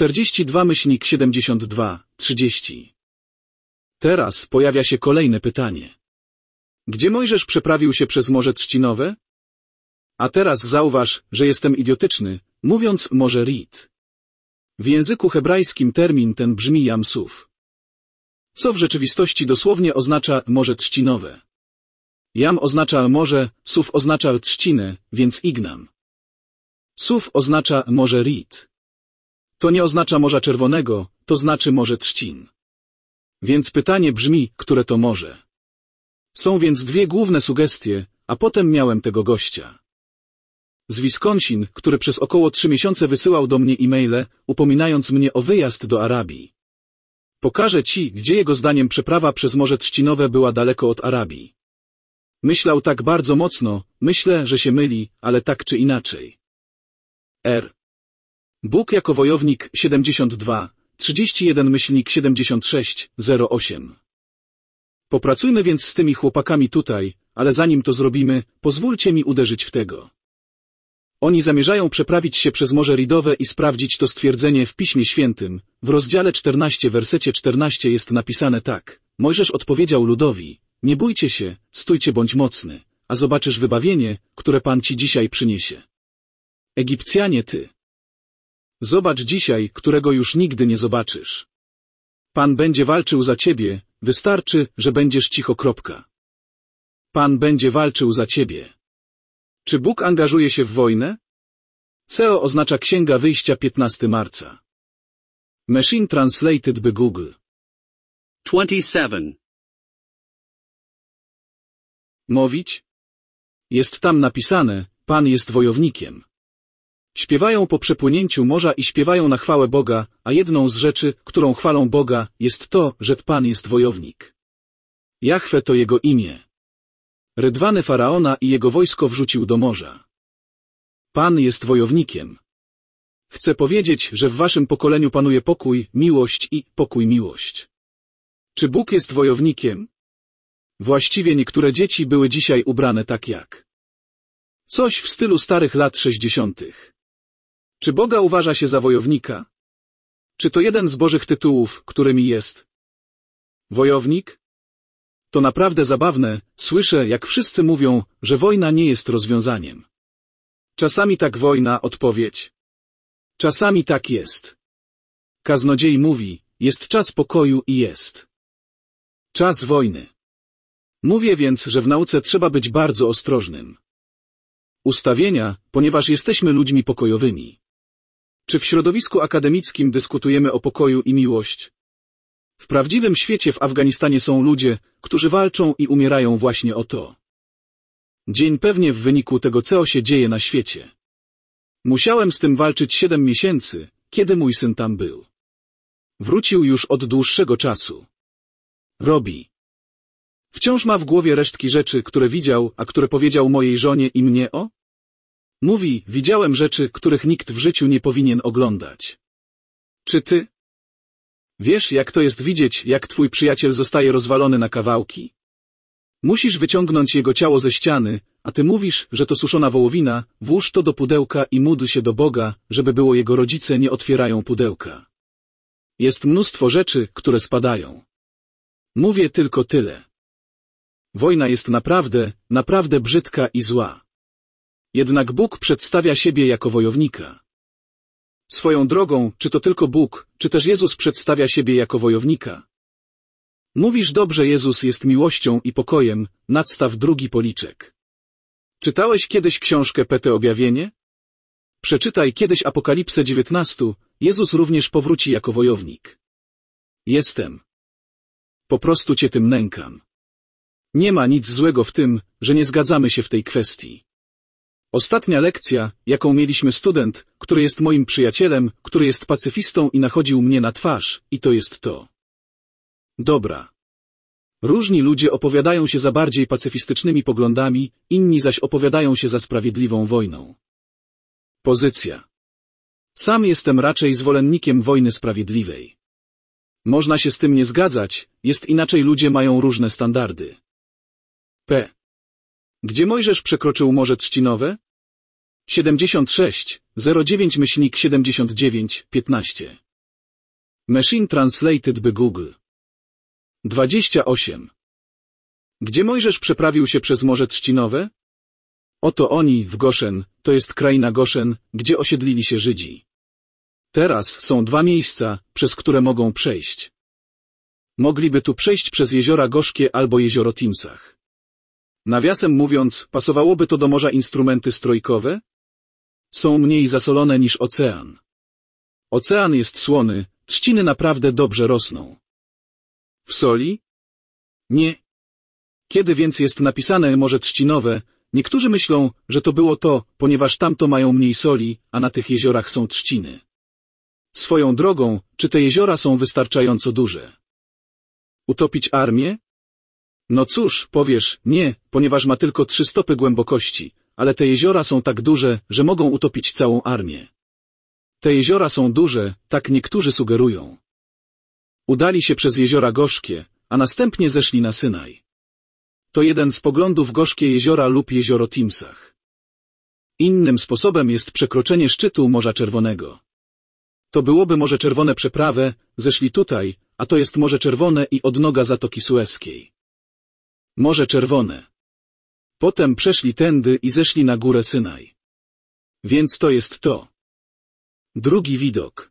42-72, 30. Teraz pojawia się kolejne pytanie. Gdzie Mojżesz przeprawił się przez Morze Trzcinowe? A teraz zauważ, że jestem idiotyczny, mówiąc Morze Rit. W języku hebrajskim termin ten brzmi Jam Suf, co w rzeczywistości dosłownie oznacza Morze Trzcinowe. Jam oznacza morze, Suf oznacza trzcinę, więc Ignam. Suf oznacza Morze Rit. To nie oznacza Morza Czerwonego, to znaczy Morze Trzcin. Więc pytanie brzmi, które to morze? Są więc dwie główne sugestie, a potem miałem tego gościa z Wisconsin, który przez około 3 miesiące wysyłał do mnie e-maile, upominając mnie o wyjazd do Arabii. Pokażę ci, gdzie jego zdaniem przeprawa przez Morze Trzcinowe była daleko od Arabii. Myślał tak bardzo mocno, myślę, że się myli, ale tak czy inaczej. R. Bóg jako wojownik 72, 31-76, 08. Popracujmy więc z tymi chłopakami tutaj, ale zanim to zrobimy, pozwólcie mi uderzyć w tego. Oni zamierzają przeprawić się przez Morze Ridowe i sprawdzić to stwierdzenie w Piśmie Świętym. W rozdziale 14, wersecie 14 jest napisane tak. Mojżesz odpowiedział ludowi, nie bójcie się, stójcie bądź mocny, a zobaczysz wybawienie, które Pan ci dzisiaj przyniesie. Egipcjanie ty. Zobacz dzisiaj, którego już nigdy nie zobaczysz. Pan będzie walczył za ciebie, wystarczy, że będziesz cicho. Pan będzie walczył za ciebie. Czy Bóg angażuje się w wojnę? SEO oznacza Księga Wyjścia 15 marca. Machine Translated by Google. 27. Mówić? Jest tam napisane, Pan jest wojownikiem. Śpiewają po przepłynięciu morza i śpiewają na chwałę Boga, a jedną z rzeczy, którą chwalą Boga, jest to, że Pan jest wojownik. Jahwe to jego imię. Rydwany Faraona i jego wojsko wrzucił do morza. Pan jest wojownikiem. Chcę powiedzieć, że w waszym pokoleniu panuje pokój, miłość i miłość. Czy Bóg jest wojownikiem? Właściwie niektóre dzieci były dzisiaj ubrane tak jak coś w stylu starych lat 60. Czy Boga uważa się za wojownika? Czy to jeden z Bożych tytułów, którymi jest wojownik? To naprawdę zabawne, słyszę, jak wszyscy mówią, że wojna nie jest rozwiązaniem. Czasami tak wojna, odpowiedź. Czasami tak jest. Kaznodziej mówi, jest czas pokoju i jest czas wojny. Mówię więc, że w nauce trzeba być bardzo ostrożnym. Ustawienia, ponieważ jesteśmy ludźmi pokojowymi. Czy w środowisku akademickim dyskutujemy o pokoju i miłość? W prawdziwym świecie w Afganistanie są ludzie, którzy walczą i umierają właśnie o to. Dzień pewnie w wyniku tego, co się dzieje na świecie. Musiałem z tym walczyć 7 miesięcy, kiedy mój syn tam był. Wrócił już od dłuższego czasu. Robi. Wciąż ma w głowie resztki rzeczy, które widział, a które powiedział mojej żonie i mnie o? Mówi, widziałem rzeczy, których nikt w życiu nie powinien oglądać. Czy ty? Wiesz, jak to jest widzieć, jak twój przyjaciel zostaje rozwalony na kawałki? Musisz wyciągnąć jego ciało ze ściany, a ty mówisz, że to suszona wołowina, włóż to do pudełka i módl się do Boga, żeby było jego rodzice nie otwierają pudełka. Jest mnóstwo rzeczy, które spadają. Mówię tylko tyle. Wojna jest naprawdę brzydka i zła. Jednak Bóg przedstawia siebie jako wojownika. Swoją drogą, czy to tylko Bóg, czy też Jezus przedstawia siebie jako wojownika? Mówisz dobrze, Jezus jest miłością i pokojem, nadstaw 2 policzek. Czytałeś kiedyś książkę Pt. Objawienie? Przeczytaj kiedyś Apokalipsę 19, Jezus również powróci jako wojownik. Jestem. Po prostu cię tym nękam. Nie ma nic złego w tym, że nie zgadzamy się w tej kwestii. Ostatnia lekcja, jaką mieliśmy student, który jest moim przyjacielem, który jest pacyfistą i nachodził mnie na twarz, i to jest to. Dobra. Różni ludzie opowiadają się za bardziej pacyfistycznymi poglądami, inni zaś opowiadają się za sprawiedliwą wojną. Pozycja. Sam jestem raczej zwolennikiem wojny sprawiedliwej. Można się z tym nie zgadzać, jest inaczej, ludzie mają różne standardy. P. Gdzie Mojżesz przekroczył Morze Trzcinowe? 76, 09-79, 15. Machine Translated by Google. 28. Gdzie Mojżesz przeprawił się przez Morze Trzcinowe? Oto oni, w Goszen, to jest kraina Goszen, gdzie osiedlili się Żydzi. Teraz są dwa miejsca, przez które mogą przejść. Mogliby tu przejść przez jeziora Gorzkie albo jezioro Timsach. Nawiasem mówiąc, pasowałoby to do morza instrumenty strojkowe? Są mniej zasolone niż ocean. Ocean jest słony, trzciny naprawdę dobrze rosną. W soli? Nie. Kiedy więc jest napisane Morze Trzcinowe, niektórzy myślą, że to było to, ponieważ tamto mają mniej soli, a na tych jeziorach są trzciny. Swoją drogą, czy te jeziora są wystarczająco duże? Utopić armię? No cóż, powiesz, nie, ponieważ ma tylko 3 stopy głębokości, ale te jeziora są tak duże, że mogą utopić całą armię. Te jeziora są duże, tak niektórzy sugerują. Udali się przez jeziora Gorzkie, a następnie zeszli na Synaj. To jeden z poglądów Gorzkie jeziora lub jezioro Timsach. Innym sposobem jest przekroczenie szczytu Morza Czerwonego. To byłoby Morze Czerwone przeprawę, zeszli tutaj, a to jest Morze Czerwone i odnoga Zatoki Sueskiej. Morze Czerwone. Potem przeszli tędy i zeszli na górę Synaj. Więc to jest to. Drugi widok.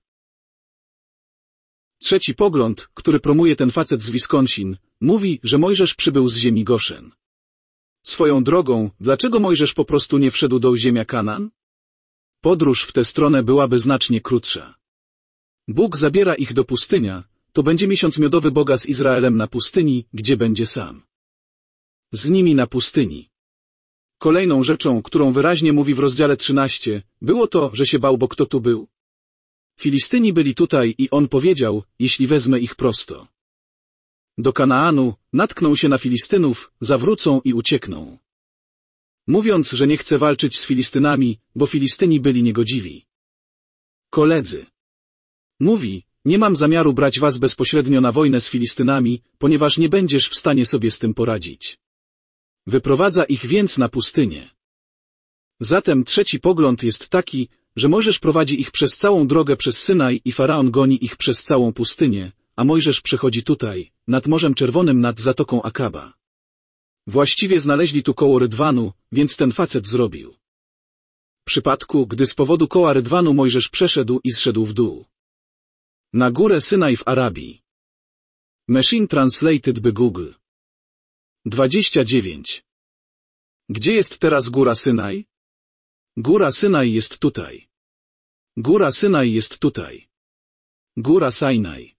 Trzeci pogląd, który promuje ten facet z Wisconsin, mówi, że Mojżesz przybył z ziemi Goszen. Swoją drogą, dlaczego Mojżesz po prostu nie wszedł do ziemia Kanaan? Podróż w tę stronę byłaby znacznie krótsza. Bóg zabiera ich do pustynia, to będzie miesiąc miodowy Boga z Izraelem na pustyni, gdzie będzie sam. Z nimi na pustyni. Kolejną rzeczą, którą wyraźnie mówi w rozdziale 13, było to, że się bał, bo kto tu był? Filistyni byli tutaj i on powiedział, jeśli wezmę ich prosto do Kanaanu, natkną się na Filistynów, zawrócą i uciekną. Mówiąc, że nie chce walczyć z Filistynami, bo Filistyni byli niegodziwi. Koledzy. Mówi, nie mam zamiaru brać was bezpośrednio na wojnę z Filistynami, ponieważ nie będziesz w stanie sobie z tym poradzić. Wyprowadza ich więc na pustynię. Zatem trzeci pogląd jest taki, że Mojżesz prowadzi ich przez całą drogę przez Synaj i Faraon goni ich przez całą pustynię, a Mojżesz przechodzi tutaj, nad Morzem Czerwonym nad Zatoką Akaba. Właściwie znaleźli tu koło Rydwanu, więc ten facet zrobił. W przypadku, gdy z powodu koła Rydwanu Mojżesz przeszedł i zszedł w dół. Na górę Synaj w Arabii. Machine Translated by Google. 29. Gdzie jest teraz góra Synaj? Góra Synaj jest tutaj. Góra Synaj jest tutaj. Góra Sinaj.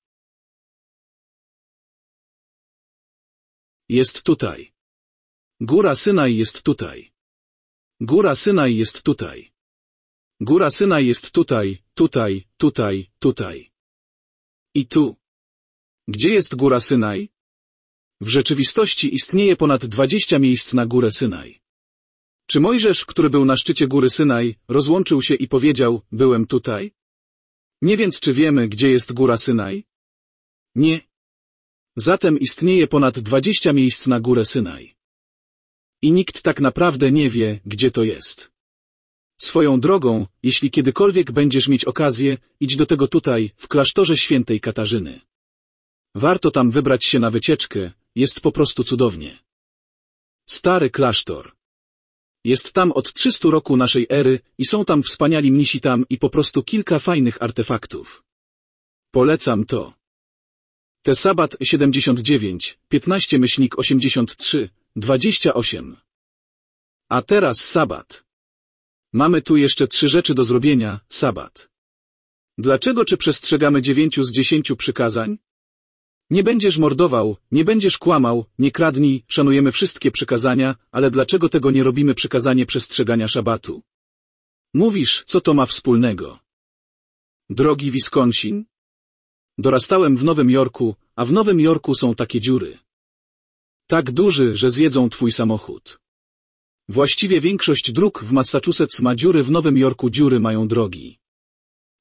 Jest tutaj. Góra Synaj jest tutaj. Góra Synaj jest tutaj. Góra Synaj jest tutaj, tutaj, tutaj, tutaj. I tu. Gdzie jest góra Synaj? W rzeczywistości istnieje ponad 20 miejsc na górę Synaj. Czy Mojżesz, który był na szczycie góry Synaj, rozłączył się i powiedział, byłem tutaj? Nie, więc czy wiemy, gdzie jest góra Synaj? Nie. Zatem istnieje ponad 20 miejsc na górę Synaj. I nikt tak naprawdę nie wie, gdzie to jest. Swoją drogą, jeśli kiedykolwiek będziesz mieć okazję, idź do tego tutaj, w klasztorze świętej Katarzyny. Warto tam wybrać się na wycieczkę, jest po prostu cudownie. Stary klasztor. Jest tam od 300 roku naszej ery i są tam wspaniali mnisi tam i po prostu kilka fajnych artefaktów. Polecam to. Te Sabat 79, 15-83, 28. A teraz Sabat. Mamy tu jeszcze 3 rzeczy do zrobienia, Sabat. Dlaczego czy przestrzegamy 9 z 10 przykazań? Nie będziesz mordował, nie będziesz kłamał, nie kradnij, szanujemy wszystkie przykazania, ale dlaczego tego nie robimy przykazanie przestrzegania szabatu? Mówisz, co to ma wspólnego? Drogi Wisconsin? Dorastałem w Nowym Jorku, a w Nowym Jorku są takie dziury. Tak duży, że zjedzą twój samochód. Właściwie większość dróg w Massachusetts ma dziury, w Nowym Jorku dziury mają drogi.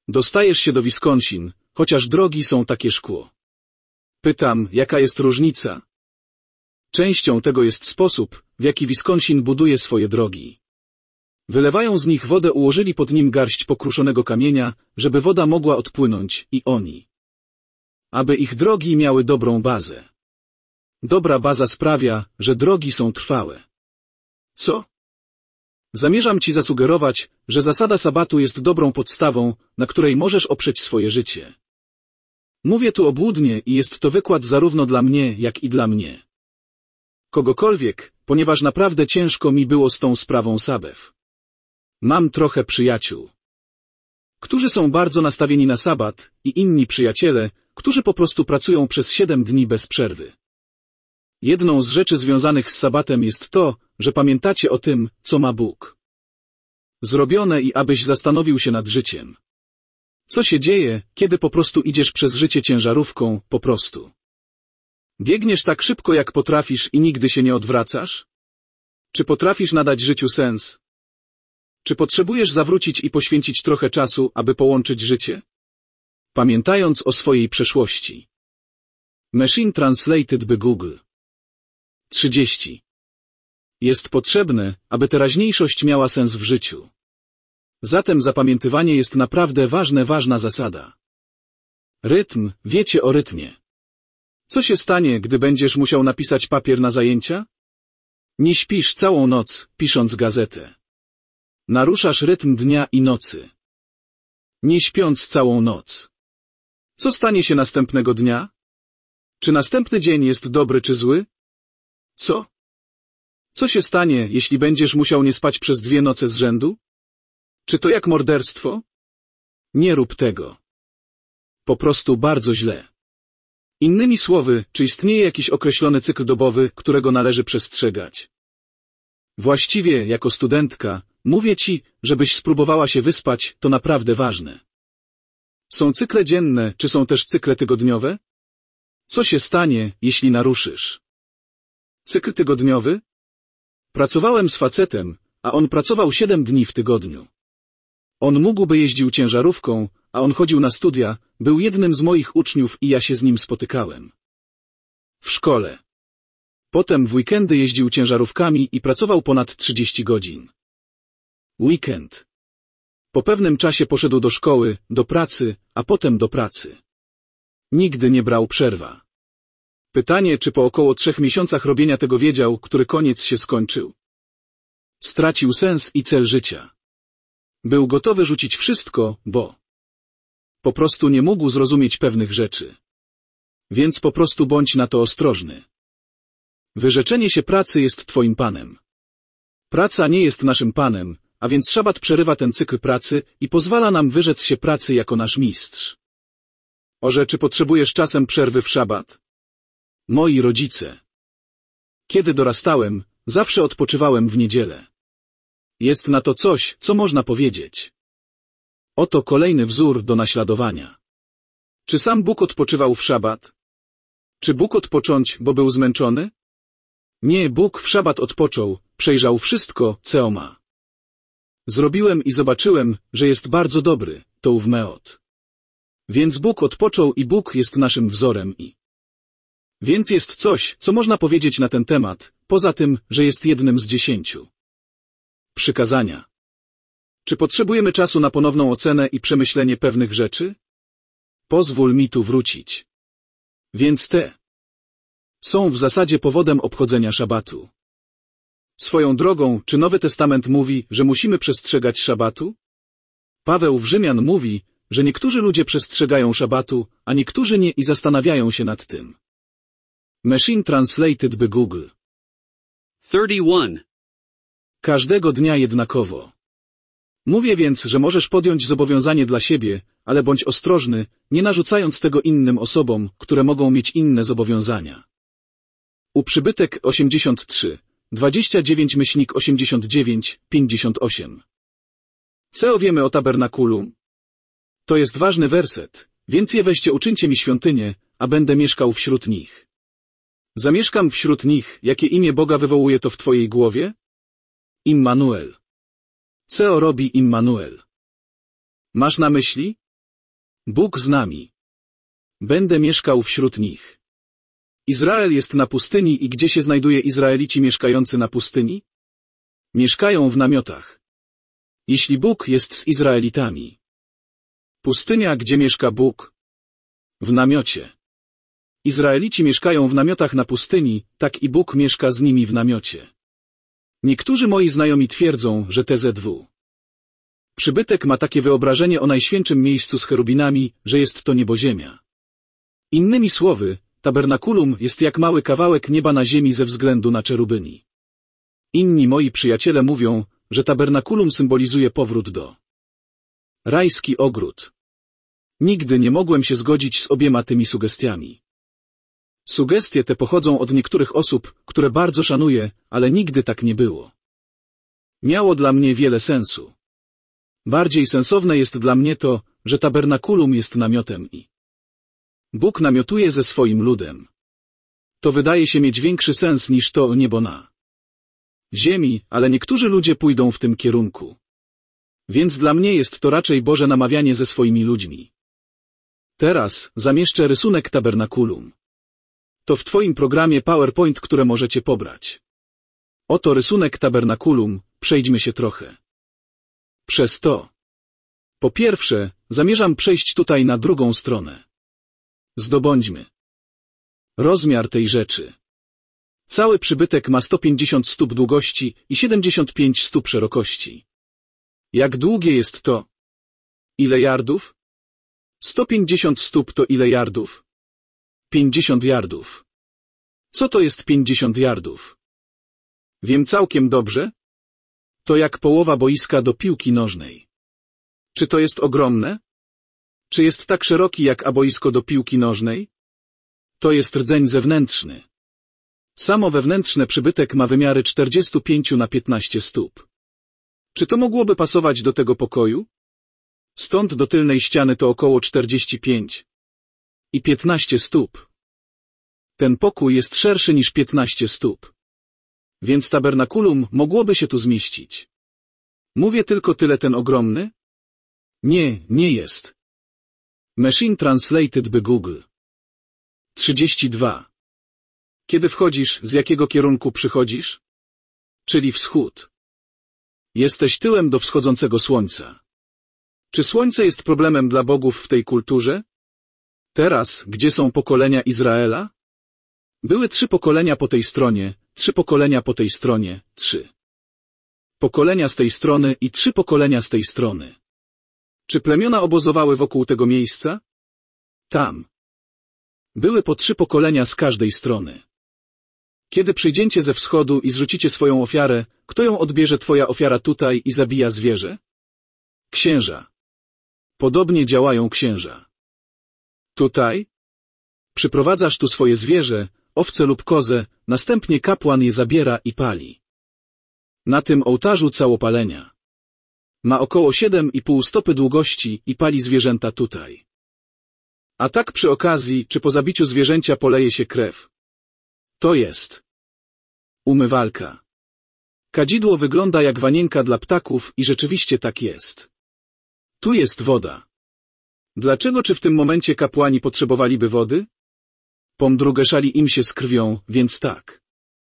Dostajesz się do Wisconsin, chociaż drogi są takie szkło. Pytam, jaka jest różnica? Częścią tego jest sposób, w jaki Wisconsin buduje swoje drogi. Wylewają z nich wodę, ułożyli pod nim garść pokruszonego kamienia, żeby woda mogła odpłynąć, i oni. Aby ich drogi miały dobrą bazę. Dobra baza sprawia, że drogi są trwałe. Co? Zamierzam ci zasugerować, że zasada sabatu jest dobrą podstawą, na której możesz oprzeć swoje życie. Mówię tu obłudnie i jest to wykład zarówno dla mnie, jak i dla mnie. Kogokolwiek, ponieważ naprawdę ciężko mi było z tą sprawą Sabbath. Mam trochę przyjaciół, którzy są bardzo nastawieni na sabat, i inni przyjaciele, którzy po prostu pracują przez 7 dni bez przerwy. Jedną z rzeczy związanych z sabatem jest to, że pamiętacie o tym, co ma Bóg zrobione, i abyś zastanowił się nad życiem. Co się dzieje, kiedy po prostu idziesz przez życie ciężarówką, po prostu? Biegniesz tak szybko, jak potrafisz i nigdy się nie odwracasz? Czy potrafisz nadać życiu sens? Czy potrzebujesz zawrócić i poświęcić trochę czasu, aby połączyć życie? Pamiętając o swojej przeszłości. Machine Translated by Google. 30. Jest potrzebne, aby teraźniejszość miała sens w życiu. Zatem zapamiętywanie jest naprawdę ważna zasada. Rytm, wiecie o rytmie. Co się stanie, gdy będziesz musiał napisać papier na zajęcia? Nie śpisz całą noc, pisząc gazetę. Naruszasz rytm dnia i nocy. Nie śpiąc całą noc. Co stanie się następnego dnia? Czy następny dzień jest dobry czy zły? Co? Co się stanie, jeśli będziesz musiał nie spać przez 2 noce z rzędu? Czy to jak morderstwo? Nie rób tego. Po prostu bardzo źle. Innymi słowy, czy istnieje jakiś określony cykl dobowy, którego należy przestrzegać? Właściwie, jako studentka, mówię ci, żebyś spróbowała się wyspać, to naprawdę ważne. Są cykle dzienne, czy są też cykle tygodniowe? Co się stanie, jeśli naruszysz cykl tygodniowy? Pracowałem z facetem, a on pracował 7 dni w tygodniu. On mógłby jeździł ciężarówką, a on chodził na studia, był jednym z moich uczniów i ja się z nim spotykałem. W szkole. Potem w weekendy jeździł ciężarówkami i pracował ponad 30 godzin. Weekend. Po pewnym czasie poszedł do szkoły, do pracy, a potem do pracy. Nigdy nie brał przerwa. Pytanie, czy po około 3 miesiącach robienia tego wiedział, który koniec się skończył. Stracił sens i cel życia. Był gotowy rzucić wszystko, bo po prostu nie mógł zrozumieć pewnych rzeczy. Więc po prostu bądź na to ostrożny. Wyrzeczenie się pracy jest twoim panem. Praca nie jest naszym panem, a więc szabat przerywa ten cykl pracy i pozwala nam wyrzec się pracy jako nasz mistrz. Czy potrzebujesz czasem przerwy w szabat? Moi rodzice. Kiedy dorastałem, zawsze odpoczywałem w niedzielę. Jest na to coś, co można powiedzieć. Oto kolejny wzór do naśladowania. Czy sam Bóg odpoczywał w szabat? Czy Bóg odpocząć, bo był zmęczony? Nie, Bóg w szabat odpoczął, przejrzał wszystko, co ma. Zrobiłem i zobaczyłem, że jest bardzo dobry, to Uvmeot. Więc Bóg odpoczął i Bóg jest naszym wzorem i więc jest coś, co można powiedzieć na ten temat, poza tym, że jest jednym z 10 przykazania. Czy potrzebujemy czasu na ponowną ocenę i przemyślenie pewnych rzeczy? Pozwól mi tu wrócić. Więc te są w zasadzie powodem obchodzenia szabatu. Swoją drogą, czy Nowy Testament mówi, że musimy przestrzegać szabatu? Paweł w Rzymian mówi, że niektórzy ludzie przestrzegają szabatu, a niektórzy nie i zastanawiają się nad tym. Machine Translated by Google. 31. Każdego dnia jednakowo. Mówię więc, że możesz podjąć zobowiązanie dla siebie, ale bądź ostrożny, nie narzucając tego innym osobom, które mogą mieć inne zobowiązania. Przybytek 83, 29-89, 58. Co wiemy o tabernakulum? To jest ważny werset, więc je weźcie, uczyńcie mi świątynię, a będę mieszkał wśród nich. Zamieszkam wśród nich, jakie imię Boga wywołuje to w twojej głowie? Immanuel. Co robi Immanuel? Masz na myśli? Bóg z nami. Będę mieszkał wśród nich. Izrael jest na pustyni i gdzie się znajduje Izraelici mieszkający na pustyni? Mieszkają w namiotach. Jeśli Bóg jest z Izraelitami. Pustynia, gdzie mieszka Bóg? W namiocie. Izraelici mieszkają w namiotach na pustyni, tak i Bóg mieszka z nimi w namiocie. Niektórzy moi znajomi twierdzą, że TZW. Przybytek ma takie wyobrażenie o najświętszym miejscu z cherubinami, że jest to nieboziemia. Innymi słowy, tabernakulum jest jak mały kawałek nieba na ziemi ze względu na cherubyni. Inni moi przyjaciele mówią, że tabernakulum symbolizuje powrót do rajski ogród. Nigdy nie mogłem się zgodzić z obiema tymi sugestiami. Sugestie te pochodzą od niektórych osób, które bardzo szanuję, ale nigdy tak nie było. Miało dla mnie wiele sensu. Bardziej sensowne jest dla mnie to, że tabernakulum jest namiotem i Bóg namiotuje ze swoim ludem. To wydaje się mieć większy sens niż to niebo na ziemi, ale niektórzy ludzie pójdą w tym kierunku. Więc dla mnie jest to raczej Boże namawianie ze swoimi ludźmi. Teraz zamieszczę rysunek tabernakulum. To w Twoim programie PowerPoint, które możecie pobrać. Oto rysunek tabernakulum, przejdźmy się trochę przez to. Po pierwsze, zamierzam przejść tutaj na drugą stronę. Zdobądźmy rozmiar tej rzeczy. Cały przybytek ma 150 stóp długości i 75 stóp szerokości. Jak długie jest to? Ile yardów? 150 stóp to ile yardów? 50 yardów. Co to jest 50 yardów? Wiem całkiem dobrze. To jak połowa boiska do piłki nożnej. Czy to jest ogromne? Czy jest tak szeroki jak boisko do piłki nożnej? To jest rdzeń zewnętrzny. Samo wewnętrzne przybytek ma wymiary 45 na 15 stóp. Czy to mogłoby pasować do tego pokoju? Stąd do tylnej ściany to około 45 i 15 stóp. Ten pokój jest szerszy niż 15 stóp. Więc tabernakulum mogłoby się tu zmieścić. Mówię tylko tyle ten ogromny? Nie, nie jest. Machine Translated by Google. 32. Kiedy wchodzisz, z jakiego kierunku przychodzisz? Czyli wschód. Jesteś tyłem do wschodzącego słońca. Czy słońce jest problemem dla bogów w tej kulturze? Teraz, gdzie są pokolenia Izraela? Były 3 pokolenia po tej stronie, 3 pokolenia po tej stronie, 3 pokolenia z tej strony i 3 pokolenia z tej strony. Czy plemiona obozowały wokół tego miejsca? Tam. Były po 3 pokolenia z każdej strony. Kiedy przyjdziecie ze wschodu i zrzucicie swoją ofiarę, kto ją odbierze twoja ofiara tutaj i zabija zwierzę? Księża. Podobnie działają księża. Tutaj? Przyprowadzasz tu swoje zwierzę, owcę lub kozę, następnie kapłan je zabiera i pali. Na tym ołtarzu całopalenia. Ma około 7,5 stopy długości i pali zwierzęta tutaj. A tak przy okazji, czy po zabiciu zwierzęcia poleje się krew? To jest umywalka. Kadzidło wygląda jak wanienka dla ptaków i rzeczywiście tak jest. Tu jest woda. Dlaczego czy w tym momencie kapłani potrzebowaliby wody? Pomdrugeszali im się z krwią, więc tak.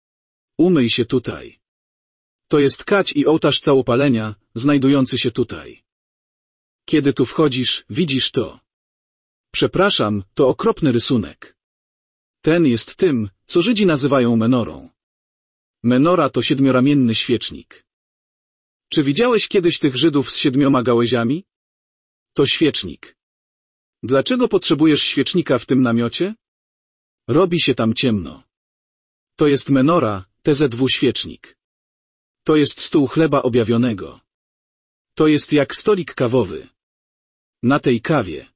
Umyj się tutaj. To jest kadź i ołtarz całopalenia, znajdujący się tutaj. Kiedy tu wchodzisz, widzisz to. Przepraszam, to okropny rysunek. Ten jest tym, co Żydzi nazywają menorą. Menora to 7-ramienny świecznik. Czy widziałeś kiedyś tych Żydów z 7 gałęziami? To świecznik. Dlaczego potrzebujesz świecznika w tym namiocie? Robi się tam ciemno. To jest menora, TZW świecznik. To jest stół chleba objawionego. To jest jak stolik kawowy. Na tej kawie.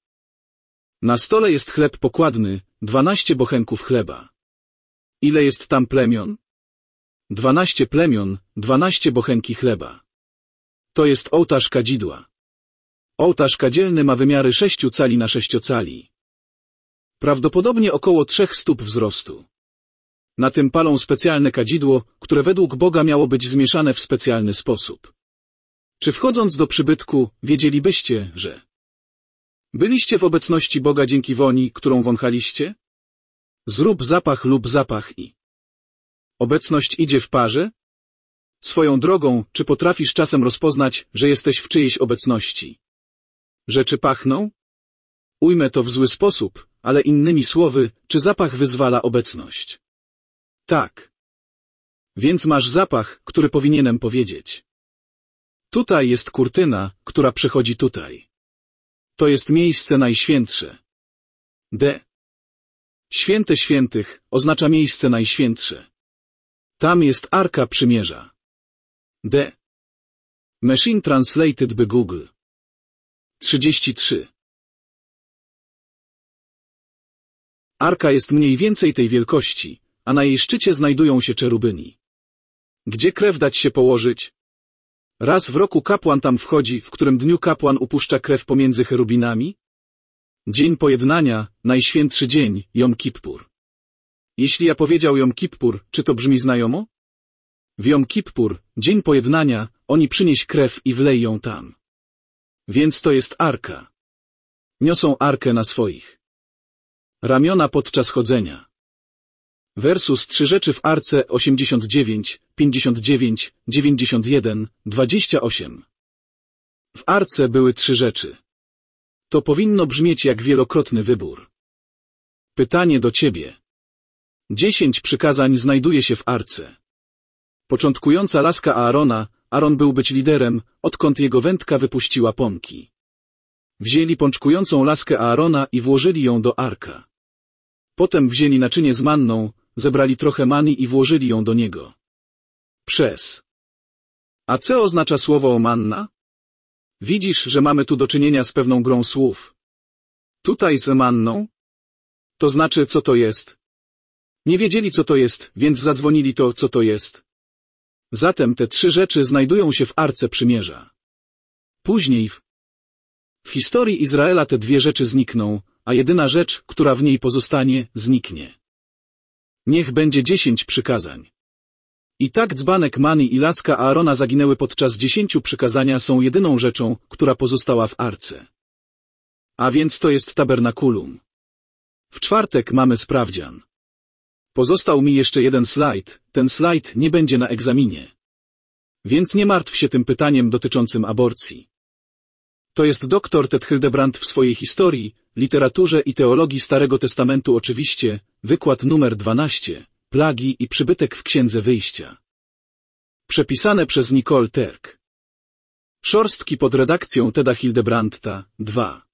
Na stole jest chleb pokładny, 12 bochenków chleba. Ile jest tam plemion? 12 plemion, 12 bochenki chleba. To jest ołtarz kadzidła. Ołtarz kadzielny ma wymiary 6 cali na 6 cali. Prawdopodobnie około 3 stóp wzrostu. Na tym palą specjalne kadzidło, które według Boga miało być zmieszane w specjalny sposób. Czy wchodząc do przybytku, wiedzielibyście, że Byliście w obecności Boga dzięki woni, którą wąchaliście? Zrób zapach lub zapach i. Obecność idzie w parze? Swoją drogą, czy potrafisz czasem rozpoznać, że jesteś w czyjejś obecności? Rzeczy pachną? Ujmę to w zły sposób, ale innymi słowy, czy zapach wyzwala obecność? Tak. Więc masz zapach, który powinienem powiedzieć. Tutaj jest kurtyna, która przechodzi tutaj. To jest miejsce najświętsze. D. Święte świętych oznacza miejsce najświętsze. Tam jest Arka Przymierza. D. Machine Translated by Google. 33. Arka jest mniej więcej tej wielkości, a na jej szczycie znajdują się cherubyni. Gdzie krew dać się położyć? Raz w roku kapłan tam wchodzi, w którym dniu kapłan upuszcza krew pomiędzy cherubinami? Dzień Pojednania, najświętszy dzień, Jom Kippur. Jeśli ja powiedział Jom Kippur, czy to brzmi znajomo? W Jom Kippur, dzień Pojednania, oni przynieś krew i wlej ją tam. Więc to jest Arka. Niosą Arkę na swoich ramiona podczas chodzenia. Versus 3 rzeczy w Arce 89, 59, 91, 28. W Arce były 3 rzeczy. To powinno brzmieć jak wielokrotny wybór. Pytanie do ciebie. 10 przykazań znajduje się w Arce. Początkująca laska Aarona, Aaron był być liderem, odkąd jego wędka wypuściła pąki. Wzięli pączkującą laskę Aarona i włożyli ją do Arka. Potem wzięli naczynie z manną, zebrali trochę mani i włożyli ją do niego. Przez. A co oznacza słowo manna? Widzisz, że mamy tu do czynienia z pewną grą słów. Tutaj z manną? To znaczy, co to jest? Nie wiedzieli, co to jest, więc zadzwonili to, co to jest. Zatem te 3 rzeczy znajdują się w Arce Przymierza. Później w historii Izraela te 2 rzeczy znikną, a jedyna rzecz, która w niej pozostanie, zniknie. Niech będzie 10 przykazań. I tak dzbanek mani i laska Aarona zaginęły podczas 10 przykazania są jedyną rzeczą, która pozostała w Arce. A więc to jest tabernakulum. W czwartek mamy sprawdzian. Pozostał mi jeszcze jeden slajd, ten slajd nie będzie na egzaminie. Więc nie martw się tym pytaniem dotyczącym aborcji. To jest dr Ted Hildebrandt w swojej historii, literaturze i teologii Starego Testamentu oczywiście, wykład numer 12, plagi i przybytek w Księdze Wyjścia. Przepisane przez Nicole Terk. Szorstki pod redakcją Teda Hildebrandta, 2.